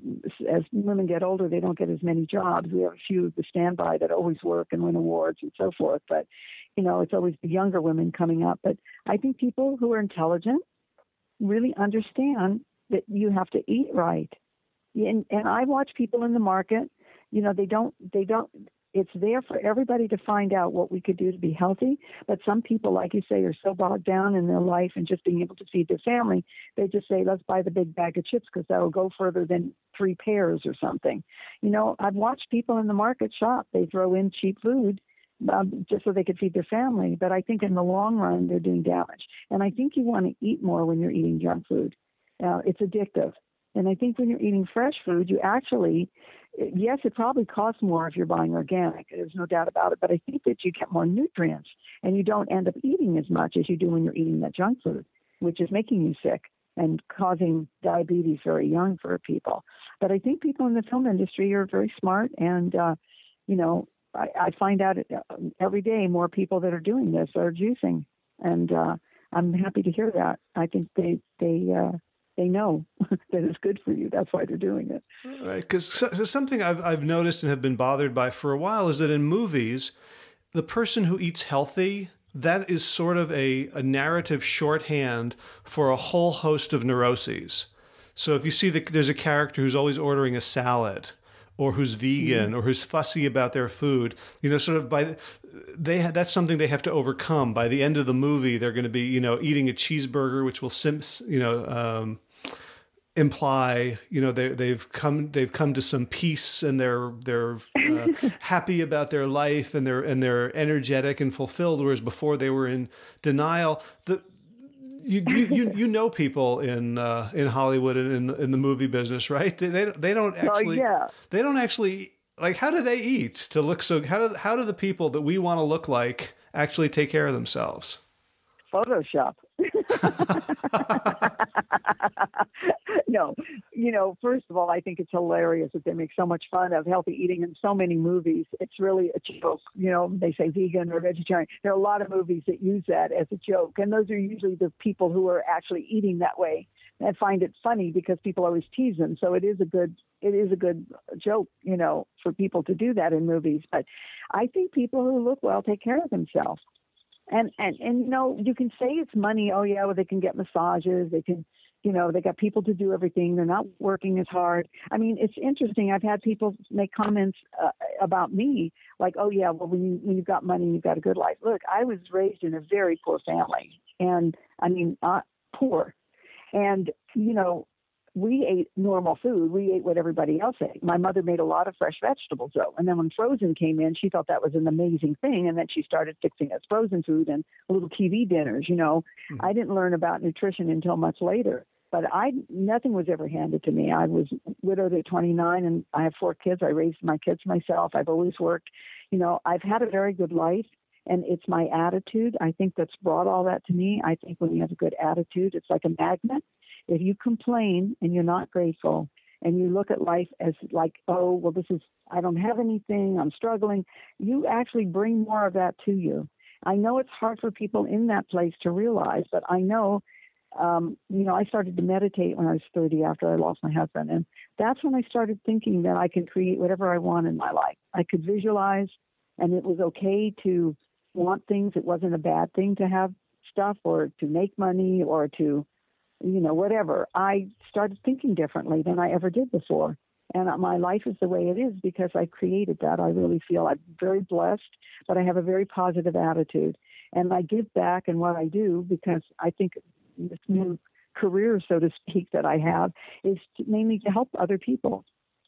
as women get older, they don't get as many jobs. We have a few of the standby that always work and win awards and so forth. But, you know, it's always the younger women coming up. But I think people who are intelligent really understand that you have to eat right. And, and I watch people in the market, you know, they don't, they don't, it's there for everybody to find out what we could do to be healthy. But some people, like you say, are so bogged down in their life and just being able to feed their family, they just say, let's buy the big bag of chips because that'll go further than three pears or something. You know, I've watched people in the market shop. They throw in cheap food Um, just so they could feed their family. But I think in the long run, they're doing damage. And I think you want to eat more when you're eating junk food. Uh, it's addictive. And I think when you're eating fresh food, you actually, yes, it probably costs more if you're buying organic. There's no doubt about it. But I think that you get more nutrients and you don't end up eating as much as you do when you're eating that junk food, which is making you sick and causing diabetes very young for people. But I think people in the film industry are very smart and, uh, you know, I, I find out every day more people that are doing this are juicing, and uh, I'm happy to hear that. I think they they uh, they know that it's good for you. That's why they're doing it. Right, because so, so something I've I've noticed and have been bothered by for a while is that in movies, the person who eats healthy, that is sort of a, a narrative shorthand for a whole host of neuroses. So if you see that there's a character who's always ordering a salad, or who's vegan, mm-hmm. or who's fussy about their food, you know, sort of by they that's something they have to overcome. By the end of the movie, they're going to be, you know, eating a cheeseburger, which will, sim- you know, um, imply, you know, they they've come they've come to some peace and they're they're uh, happy about their life and they're and they're energetic and fulfilled. Whereas before they were in denial. The You, you you know people in uh, in Hollywood and in the, in the movie business, right? They they, they don't actually oh, yeah. they don't actually like how do they eat to look so how do how do the people that we want to look like actually take care of themselves? Photoshop. No, you know, first of all, I think it's hilarious that they make so much fun of healthy eating in so many movies. It's really a joke. You know, they say vegan or vegetarian. There are a lot of movies that use that as a joke. And those are usually the people who are actually eating that way and find it funny because people always tease them. So it is a good, it is a good joke, you know, for people to do that in movies. But I think people who look well take care of themselves. And, and, and, you know, you can say it's money. Oh, yeah, well, they can get massages. They can, you know, they got people to do everything. They're not working as hard. I mean, it's interesting. I've had people make comments uh, about me like, oh, yeah, well, when, you, when you've got money, you've got a good life. Look, I was raised in a very poor family. And, I mean, uh, poor. And, you know, we ate normal food. We ate what everybody else ate. My mother made a lot of fresh vegetables, though. And then when frozen came in, she thought that was an amazing thing. And then she started fixing us frozen food and little T V dinners. You know, mm-hmm. I didn't learn about nutrition until much later. But I nothing was ever handed to me. I was widowed at twenty-nine, and I have four kids. I raised my kids myself. I've always worked. You know, I've had a very good life, and it's my attitude, I think, that's brought all that to me. I think when you have a good attitude, it's like a magnet. If you complain and you're not grateful and you look at life as like, oh, well, this is, I don't have anything, I'm struggling, you actually bring more of that to you. I know it's hard for people in that place to realize, but I know, um, you know, I started to meditate when I was thirty after I lost my husband. And that's when I started thinking that I can create whatever I want in my life. I could visualize, and it was okay to want things. It wasn't a bad thing to have stuff or to make money or to, you know, whatever. I started thinking differently than I ever did before. And my life is the way it is because I created that. I really feel I'm very blessed, but I have a very positive attitude. And I give back in what I do because I think this new career, so to speak, that I have is to, mainly to help other people.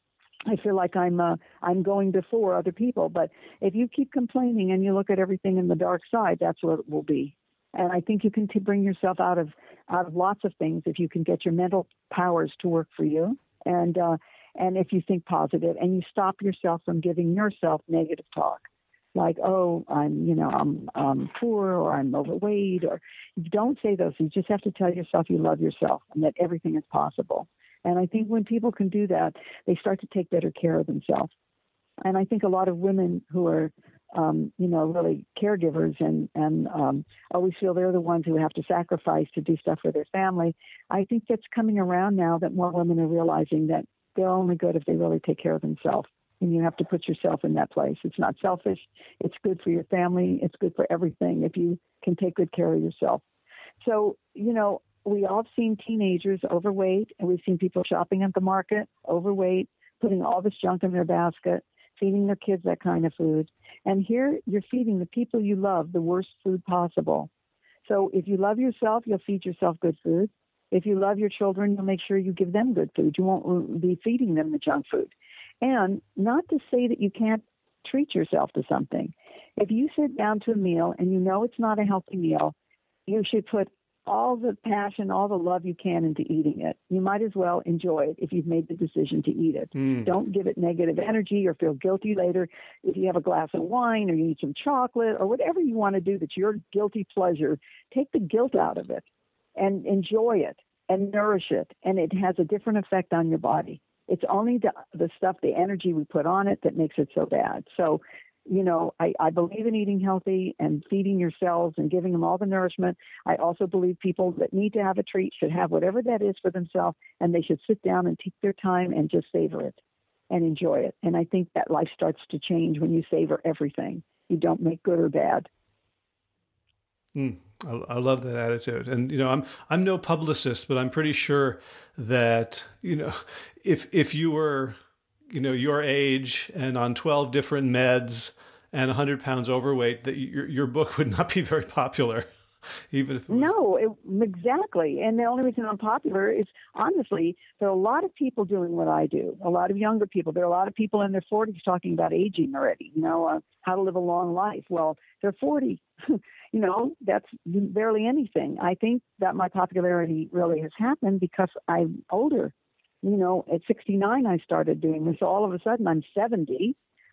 I feel like I'm uh, I'm going before other people. But if you keep complaining and you look at everything in the dark side, that's what it will be. And I think you can t- bring yourself out of out of lots of things if you can get your mental powers to work for you, and uh, and if you think positive and you stop yourself from giving yourself negative talk, like, oh, I'm you know I'm um, poor or I'm overweight, or you don't say those. You just have to tell yourself you love yourself and that everything is possible. And I think when people can do that, they start to take better care of themselves. And I think a lot of women who are Um, you know, really caregivers and, and um, always feel they're the ones who have to sacrifice to do stuff for their family. I think that's coming around now that more women are realizing that they're only good if they really take care of themselves. And you have to put yourself in that place. It's not selfish. It's good for your family. It's good for everything if you can take good care of yourself. So, you know, we all have seen teenagers overweight, and we've seen people shopping at the market, overweight, putting all this junk in their basket, feeding their kids that kind of food. And here you're feeding the people you love the worst food possible. So if you love yourself, you'll feed yourself good food. If you love your children, you'll make sure you give them good food. You won't be feeding them the junk food. And not to say that you can't treat yourself to something. If you sit down to a meal and you know it's not a healthy meal, you should put all the passion, all the love you can into eating it. You might as well enjoy it if you've made the decision to eat it. Mm. Don't give it negative energy or feel guilty later. If you have a glass of wine or you eat some chocolate or whatever you want to do that's your guilty pleasure, take the guilt out of it and enjoy it and nourish it. And it has a different effect on your body. It's only the, the stuff, the energy we put on it that makes it so bad. So, you know, I, I believe in eating healthy and feeding your cells and giving them all the nourishment. I also believe people that need to have a treat should have whatever that is for themselves, and they should sit down and take their time and just savor it and enjoy it. And I think that life starts to change when you savor everything. You don't make good or bad. Mm, I, I love that attitude. And, you know, I'm I'm no publicist, but I'm pretty sure that, you know, if if you were, you know, your age and on twelve different meds and one hundred pounds overweight, that your your book would not be very popular, even if it was... No, it, exactly. And the only reason I'm popular is, honestly, there are a lot of people doing what I do, a lot of younger people. There are a lot of people in their forties talking about aging already, you know, uh, how to live a long life. Well, they're forty. You know, that's barely anything. I think that my popularity really has happened because I'm older. You know, at sixty-nine, I started doing this. So all of a sudden, I'm seventy.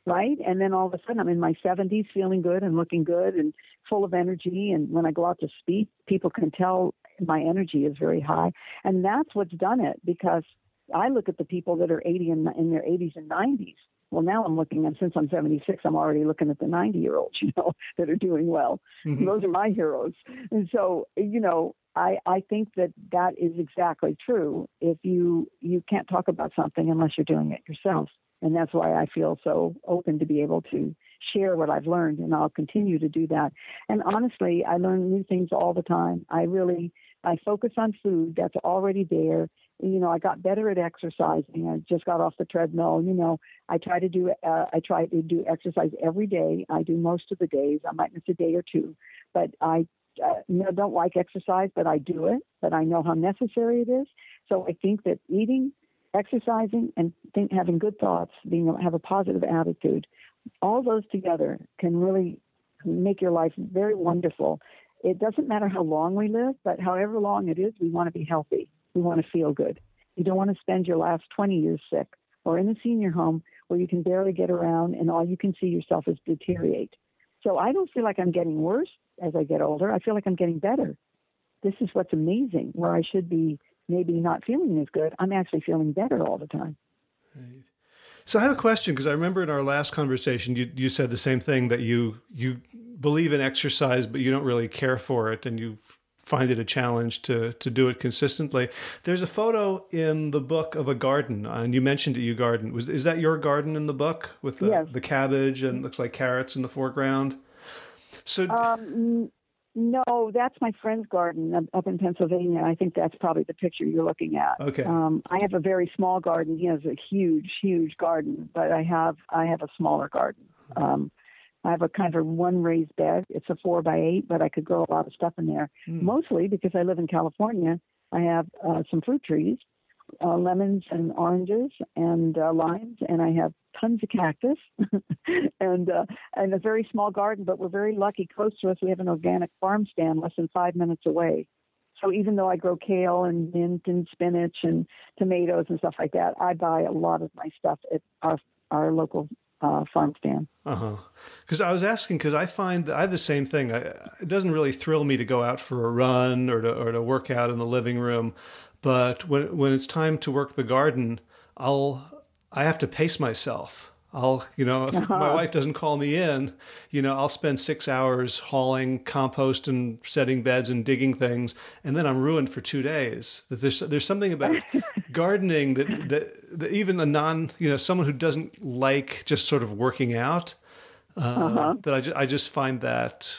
right? And then all of a sudden I'm in my seventies feeling good and looking good and full of energy. And when I go out to speak, people can tell my energy is very high. And that's what's done it, because I look at the people that are eighty and in their eighties and nineties. Well, now I'm looking, and since I'm seventy-six, I'm already looking at the ninety-year-olds, you know, that are doing well. Mm-hmm. Those are my heroes. And so, you know, I, I think that that is exactly true. If you, you can't talk about something unless you're doing it yourself. And that's why I feel so open to be able to share what I've learned, and I'll continue to do that. And honestly, I learn new things all the time. I really, I focus on food that's already there. You know, I got better at exercising. I just got off the treadmill. You know, I try to do, uh, I try to do exercise every day. I do most of the days. I might miss a day or two, but I uh, you know, don't like exercise, but I do it. But I know how necessary it is. So I think that eating, exercising, and think, having good thoughts, being able to have a positive attitude, all those together can really make your life very wonderful. It doesn't matter how long we live, but however long it is, we want to be healthy. We want to feel good. You don't want to spend your last twenty years sick or in a senior home where you can barely get around and all you can see yourself is deteriorate. So I don't feel like I'm getting worse as I get older. I feel like I'm getting better. This is what's amazing, where I should be maybe not feeling as good. I'm actually feeling better all the time. Right. So I have a question, because I remember in our last conversation, you, you said the same thing, that you, you believe in exercise, but you don't really care for it, and you find it a challenge to to do it consistently. There's a photo in the book of a garden, and you mentioned that you garden. Was is that your garden in the book with the, yes. the cabbage and looks like carrots in the foreground? So, um, no, that's my friend's garden up in Pennsylvania. I think that's probably the picture you're looking at. Okay. Um, I have a very small garden. He has a huge, huge garden, but I have I have a smaller garden. Um, I have a kind of one raised bed. It's a four by eight, but I could grow a lot of stuff in there. Mm. Mostly because I live in California. I have uh, some fruit trees, uh, lemons and oranges and uh, limes, and I have tons of cactus and uh, and a very small garden. But we're very lucky. Close to us, we have an organic farm stand less than five minutes away. So even though I grow kale and mint and spinach and tomatoes and stuff like that, I buy a lot of my stuff at our our local Uh, farm stand. Uh-huh. Because I was asking, because I find that I have the same thing. I, it doesn't really thrill me to go out for a run or to or to work out in the living room, but when when it's time to work the garden, I'll I have to pace myself. I'll, you know, if uh-huh. my wife doesn't call me in, you know, I'll spend six hours hauling compost and setting beds and digging things, and then I'm ruined for two days. There's there's something about gardening that, that that even a non, you know, someone who doesn't like just sort of working out, uh, uh-huh. that I just, I just find that.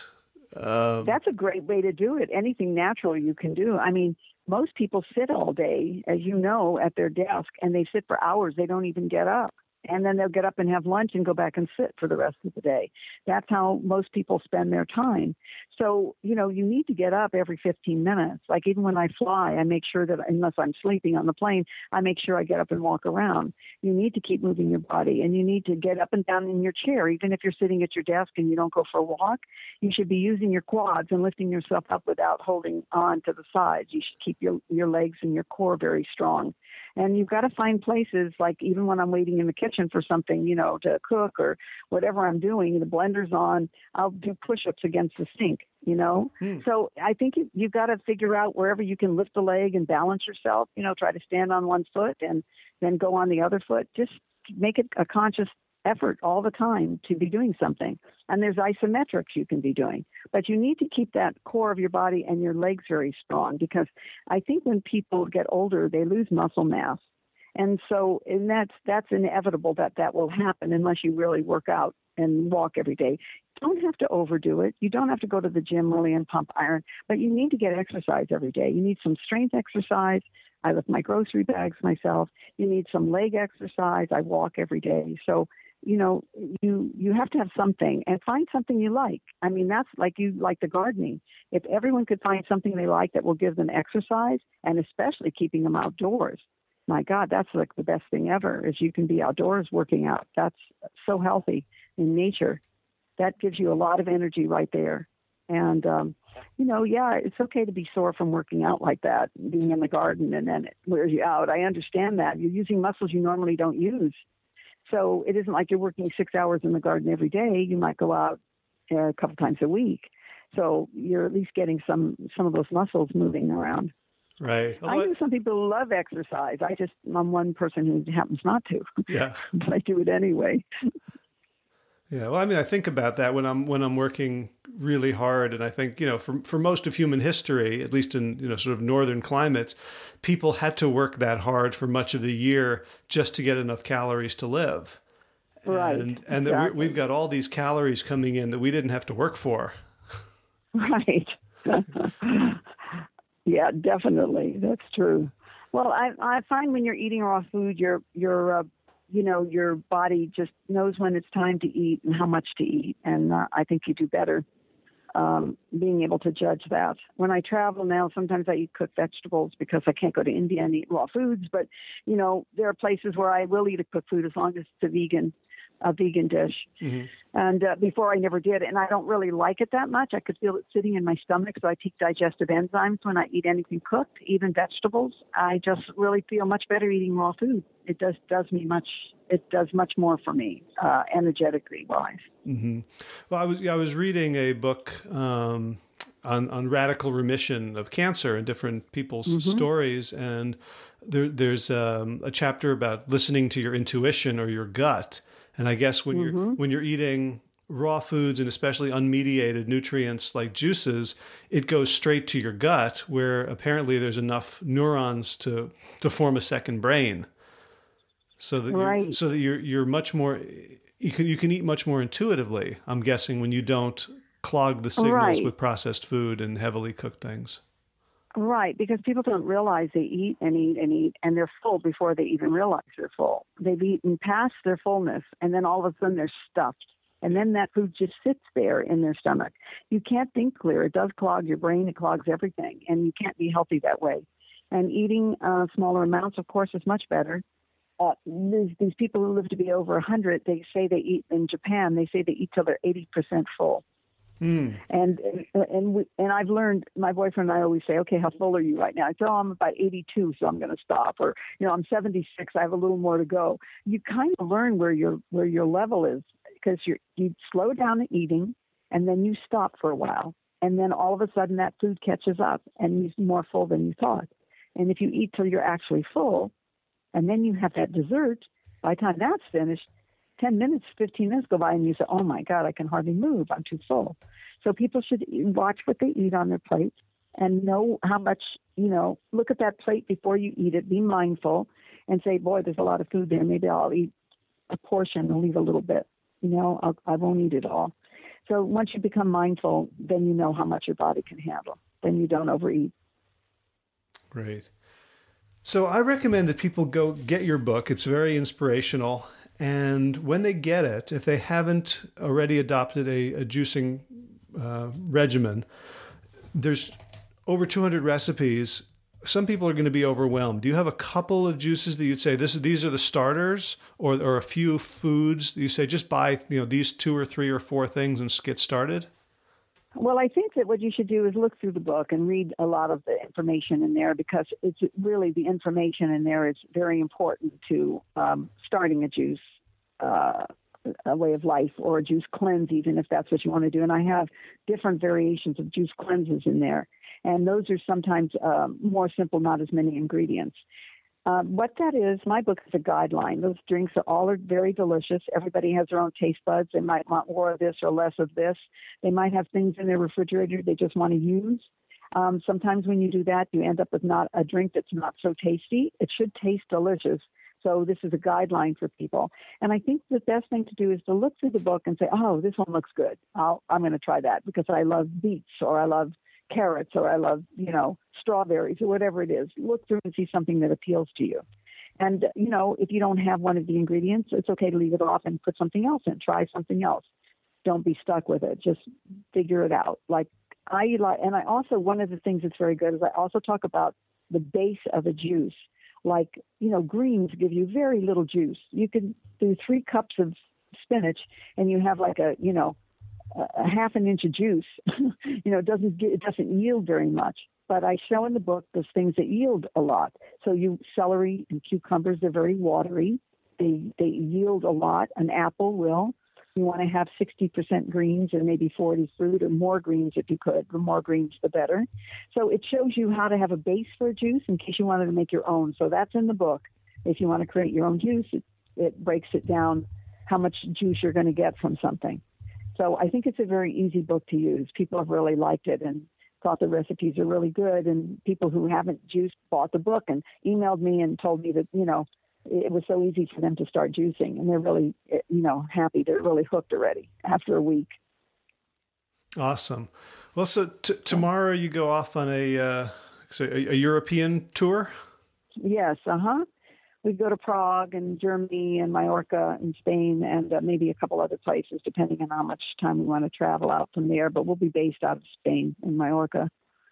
Uh, That's a great way to do it. Anything natural you can do. I mean, most people sit all day, as you know, at their desk, and they sit for hours. They don't even get up. And then they'll get up and have lunch and go back and sit for the rest of the day. That's how most people spend their time. So, you know, you need to get up every fifteen minutes. Like even when I fly, I make sure that unless I'm sleeping on the plane, I make sure I get up and walk around. You need to keep moving your body, and you need to get up and down in your chair. Even if you're sitting at your desk and you don't go for a walk, you should be using your quads and lifting yourself up without holding on to the sides. You should keep your, your legs and your core very strong. And you've got to find places, like even when I'm waiting in the kitchen for something, you know, to cook or whatever I'm doing, the blender's on, I'll do push-ups against the sink, you know. Hmm. So I think you, you've got to figure out wherever you can lift a leg and balance yourself, you know, try to stand on one foot and then go on the other foot. Just make it a conscious effort all the time to be doing something. And there's isometrics you can be doing. But you need to keep that core of your body and your legs very strong, because I think when people get older, they lose muscle mass. And so and that's that's inevitable that that will happen unless you really work out and walk every day. You don't have to overdo it. You don't have to go to the gym really and pump iron, but you need to get exercise every day. You need some strength exercise. I lift my grocery bags myself. You need some leg exercise. I walk every day. So you know, you you have to have something, and find something you like. I mean, that's like you like the gardening. If everyone could find something they like that will give them exercise, and especially keeping them outdoors, my God, that's like the best thing ever, is you can be outdoors working out. That's so healthy in nature. That gives you a lot of energy right there. And, um, you know, yeah, it's okay to be sore from working out like that, being in the garden, and then it wears you out. I understand that. You're using muscles you normally don't use. So it isn't like you're working six hours in the garden every day. You might go out uh, a couple times a week. So you're at least getting some, some of those muscles moving around. Right. Although I know some people love exercise. I just, I'm one person who happens not to. Yeah. But I do it anyway. Yeah. Well, I mean, I think about that when I'm, when I'm working really hard. And I think, you know, for, for most of human history, at least in, you know, sort of northern climates, people had to work that hard for much of the year just to get enough calories to live. Right. And, and that exactly. we, we've got all these calories coming in that we didn't have to work for. Right. Yeah, definitely. That's true. Well, I, I find when you're eating raw food, your, your, uh, you know, your body just knows when it's time to eat and how much to eat. And uh, I think you do better um, being able to judge that. When I travel now, sometimes I eat cooked vegetables because I can't go to India and eat raw foods. But, you know, there are places where I will eat a cooked food as long as it's a vegan, a vegan dish. Mm-hmm. And uh, before I never did. And I don't really like it that much. I could feel it sitting in my stomach. So I take digestive enzymes when I eat anything cooked, even vegetables. I just really feel much better eating raw food. It does, does me much, it does much more for me, uh, energetically wise. Mm-hmm. Well, I was, I was reading a book, um, on, on radical remission of cancer and different people's mm-hmm. stories. And there, there's, um, a chapter about listening to your intuition or your gut. And I guess when mm-hmm. you're when you're eating raw foods and especially unmediated nutrients like juices, it goes straight to your gut, where apparently there's enough neurons to to form a second brain, so that right. you're, so that you're you're much more you can you can eat much more intuitively. I'm guessing when you don't clog the signals right. with processed food and heavily cooked things. Right, because people don't realize they eat and eat and eat, and they're full before they even realize they're full. They've eaten past their fullness, and then all of a sudden they're stuffed. And then that food just sits there in their stomach. You can't think clear. It does clog your brain. It clogs everything, and you can't be healthy that way. And eating uh, smaller amounts, of course, is much better. Uh, these, these people who live to be over one hundred, they say they eat in Japan, they say they eat till they're eighty percent full. Mm. And and we, and I've learned, my boyfriend and I always say, okay, how full are you right now? I say, oh, I'm about eighty-two, so I'm going to stop. Or, you know, I'm seventy-six, I have a little more to go. You kind of learn where your where your level is, because you you slow down the eating, and then you stop for a while. And then all of a sudden that food catches up, and you're more full than you thought. And if you eat till you're actually full, and then you have that dessert, by the time that's finished, ten minutes, fifteen minutes go by and you say, oh my God, I can hardly move. I'm too full. So people should watch what they eat on their plate and know how much, you know, look at that plate before you eat it. Be mindful and say, boy, there's a lot of food there. Maybe I'll eat a portion and leave a little bit. You know, I'll, I won't eat it all. So once you become mindful, then you know how much your body can handle. Then you don't overeat. Great. So I recommend that people go get your book. It's very inspirational. And when they get it, if they haven't already adopted a, a juicing uh, regimen, there's over two hundred recipes. Some people are going to be overwhelmed. Do you have a couple of juices that you'd say this? These are the starters, or, or a few foods that you say just buy, you know, these two or three or four things and get started? Well, I think that what you should do is look through the book and read a lot of the information in there, because it's really, the information in there is very important to um, starting a juice, uh, a way of life, or a juice cleanse, even if that's what you want to do. And I have different variations of juice cleanses in there. And those are sometimes um, more simple, not as many ingredients. Um, what that is, my book is a guideline. Those drinks are all are very delicious. Everybody has their own taste buds. They might want more of this or less of this. They might have things in their refrigerator they just want to use. Um, sometimes when you do that, you end up with not a drink that's not so tasty. It should taste delicious. So this is a guideline for people. And I think the best thing to do is to look through the book and say, oh, this one looks good. I'll, I'm going to try that because I love beets, or I love carrots, or I love, you know, strawberries, or whatever it is. Look through and see something that appeals to you. And, you know, if you don't have one of the ingredients, it's okay to leave it off and put something else in. Try something else. Don't be stuck with it. Just figure it out. Like I like, and I also, one of the things that's very good is I also talk about the base of a juice. Like, you know, greens give you very little juice. You can do three cups of spinach and you have like a, you know, a half an inch of juice. You know, it doesn't get, it doesn't yield very much. But I show in the book those things that yield a lot. So you celery and cucumbers, they're very watery. they they yield a lot. An apple will. You want to have sixty percent greens and maybe forty fruit, or more greens if you could. The more greens, the better. So it shows you how to have a base for a juice in case you wanted to make your own. So that's in the book. If you want to create your own juice, it, it breaks it down how much juice you're going to get from something. So I think it's a very easy book to use. People have really liked it and thought the recipes are really good. And people who haven't juiced bought the book and emailed me and told me that, you know, it was so easy for them to start juicing. And they're really, you know, happy. They're really hooked already after a week. Awesome. Well, so t- tomorrow you go off on a, uh, so a, a European tour? Yes. Uh-huh. We go to Prague and Germany and Mallorca and Spain and uh, maybe a couple other places, depending on how much time we want to travel out from there. But we'll be based out of Spain and Mallorca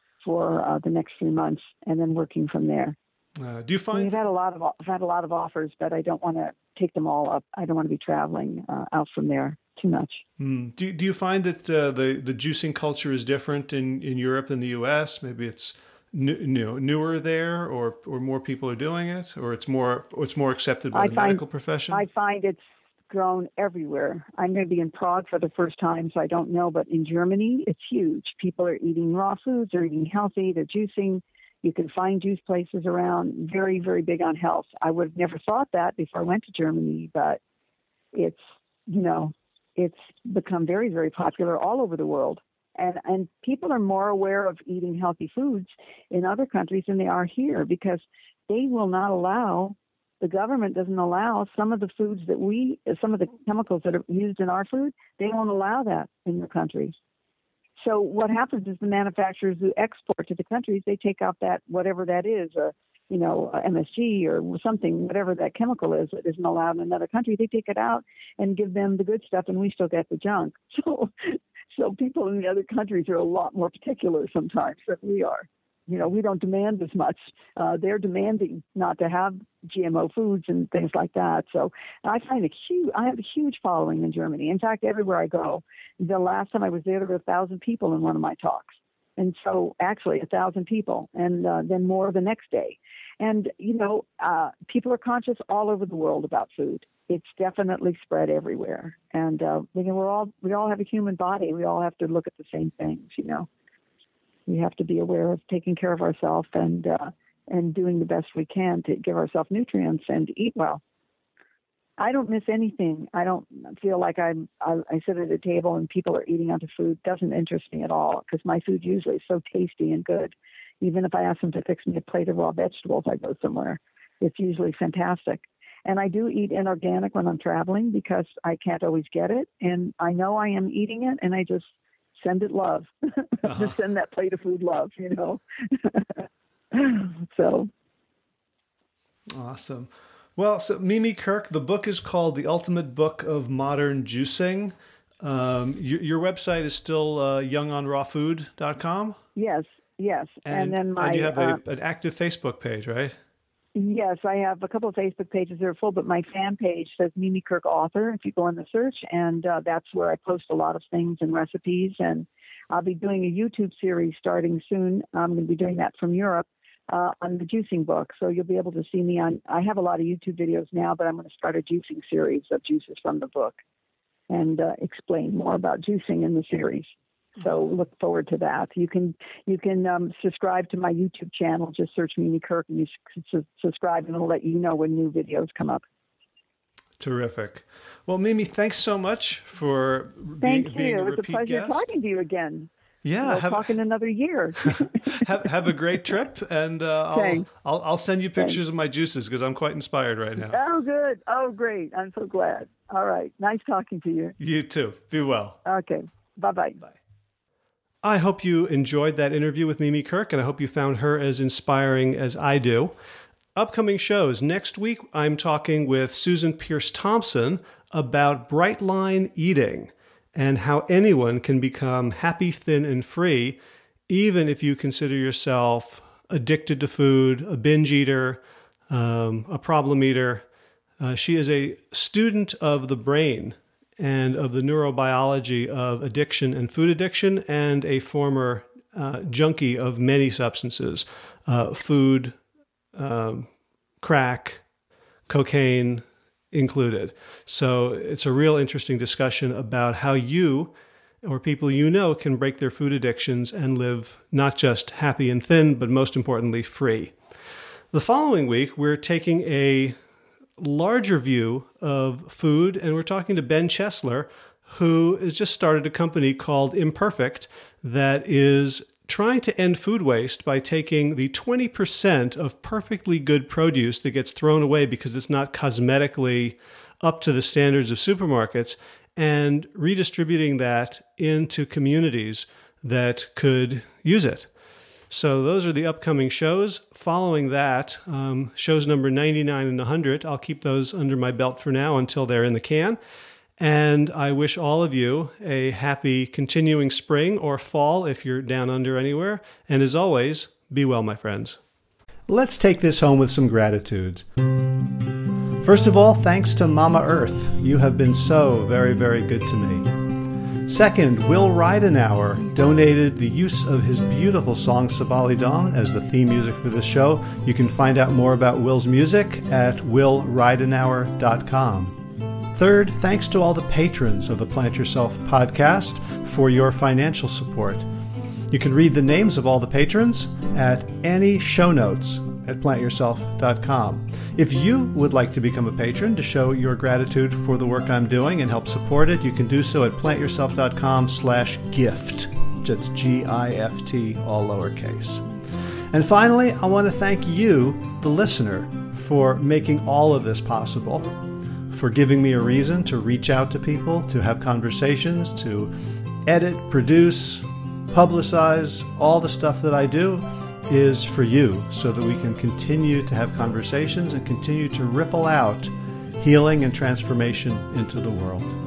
for uh, the next few months, and then working from there. Uh, do you find we've had a lot of I've had a lot of offers, but I don't want to take them all up. I don't want to be traveling uh, out from there too much. Hmm. Do Do you find that uh, the the juicing culture is different in, in Europe than the U S? Maybe it's New, new, newer there, or or more people are doing it, or it's more or it's more accepted by I the find, medical profession? I find it's grown everywhere. I'm going to be in Prague for the first time, so I don't know, but in Germany, it's huge. People are eating raw foods, they're eating healthy, they're juicing. You can find juice places around, very, very big on health. I would have never thought that before I went to Germany, but it's, you know, it's become very, very popular all over the world. And and people are more aware of eating healthy foods in other countries than they are here, because they will not allow, the government doesn't allow some of the foods that we, some of the chemicals that are used in our food, they won't allow that in their countries. So what happens is the manufacturers who export to the countries, they take out that, whatever that is, uh, you know, M S G or something, whatever that chemical is that isn't allowed in another country, they take it out and give them the good stuff, and we still get the junk. So So people in the other countries are a lot more particular sometimes than we are. You know, we don't demand as much. Uh, they're demanding not to have G M O foods and things like that. So I find a huge, I have a huge following in Germany. In fact, everywhere I go, the last time I was there, there were a thousand people in one of my talks. And so actually a thousand people, and uh, then more the next day. And, you know, uh, people are conscious all over the world about food. It's definitely spread everywhere. And, uh, you know, we're all, we all have a human body. We all have to look at the same things, you know. We have to be aware of taking care of ourselves and, uh, and doing the best we can to give ourselves nutrients and eat well. I don't miss anything. I don't feel like I'm, I, I sit at a table and people are eating other food. It doesn't interest me at all, because my food usually is so tasty and good. Even if I ask them to fix me a plate of raw vegetables, I go somewhere. It's usually fantastic. And I do eat inorganic when I'm traveling, because I can't always get it. And I know I am eating it, and I just send it love. Uh-huh. Just send that plate of food love, you know. So. Awesome. Well, so Mimi Kirk, the book is called The Ultimate Book of Modern Juicing. Um, your, your website is still uh, young on raw food dot com? Yes, yes. And, and then my... And you have a, uh, an active Facebook page, right? Yes, I have a couple of Facebook pages that are full, but my fan page says Mimi Kirk Author if you go in the search, and uh, that's where I post a lot of things and recipes. And I'll be doing a YouTube series starting soon. I'm going to be doing that from Europe uh, on the juicing book. So you'll be able to see me on, I have a lot of YouTube videos now, but I'm going to start a juicing series of juices from the book and uh, explain more about juicing in the series. So look forward to that. You can you can um, subscribe to my YouTube channel. Just search Mimi Kirk and you su- subscribe, and it'll let you know when new videos come up. Terrific. Well, Mimi, thanks so much for Thank being, you. being a It was a repeat pleasure guest. talking to you again. Yeah, we'll have, talk in another year. have have a great trip, and uh, I'll, I'll I'll send you pictures Thanks. of my juices, because I'm quite inspired right now. Oh, good. Oh, great. I'm so glad. All right. Nice talking to you. You too. Be well. Okay. Bye-bye. Bye. I hope you enjoyed that interview with Mimi Kirk, and I hope you found her as inspiring as I do. Upcoming shows. Next week, I'm talking with Susan Pierce Thompson about bright line eating and how anyone can become happy, thin, and free, even if you consider yourself addicted to food, a binge eater, um, a problem eater. Uh, she is a student of the brain and of the neurobiology of addiction and food addiction, and a former uh, junkie of many substances, uh, food, um, crack, cocaine, included. So it's a real interesting discussion about how you or people you know can break their food addictions and live not just happy and thin, but most importantly, free. The following week, we're taking a larger view of food, and we're talking to Ben Chesler, who has just started a company called Imperfect that is trying to end food waste by taking the twenty percent of perfectly good produce that gets thrown away because it's not cosmetically up to the standards of supermarkets and redistributing that into communities that could use it. So those are the upcoming shows. Following that, um, shows number ninety-nine and one hundred, I'll keep those under my belt for now until they're in the can. And I wish all of you a happy continuing spring or fall if you're down under anywhere. And as always, be well, my friends. Let's take this home with some gratitudes. First of all, thanks to Mama Earth. You have been so very, very good to me. Second, Will Ridenauer donated the use of his beautiful song Sabali Dawn as the theme music for this show. You can find out more about Will's music at will ridenauer dot com. Third, thanks to all the patrons of the Plant Yourself podcast for your financial support. You can read the names of all the patrons at any show notes at plant yourself dot com. If you would like to become a patron to show your gratitude for the work I'm doing and help support it, you can do so at plant yourself dot com slash gift. That's G I F T, all lowercase. And finally, I want to thank you, the listener, for making all of this possible, for giving me a reason to reach out to people, to have conversations, to edit, produce, publicize. All the stuff that I do is for you so that we can continue to have conversations and continue to ripple out healing and transformation into the world.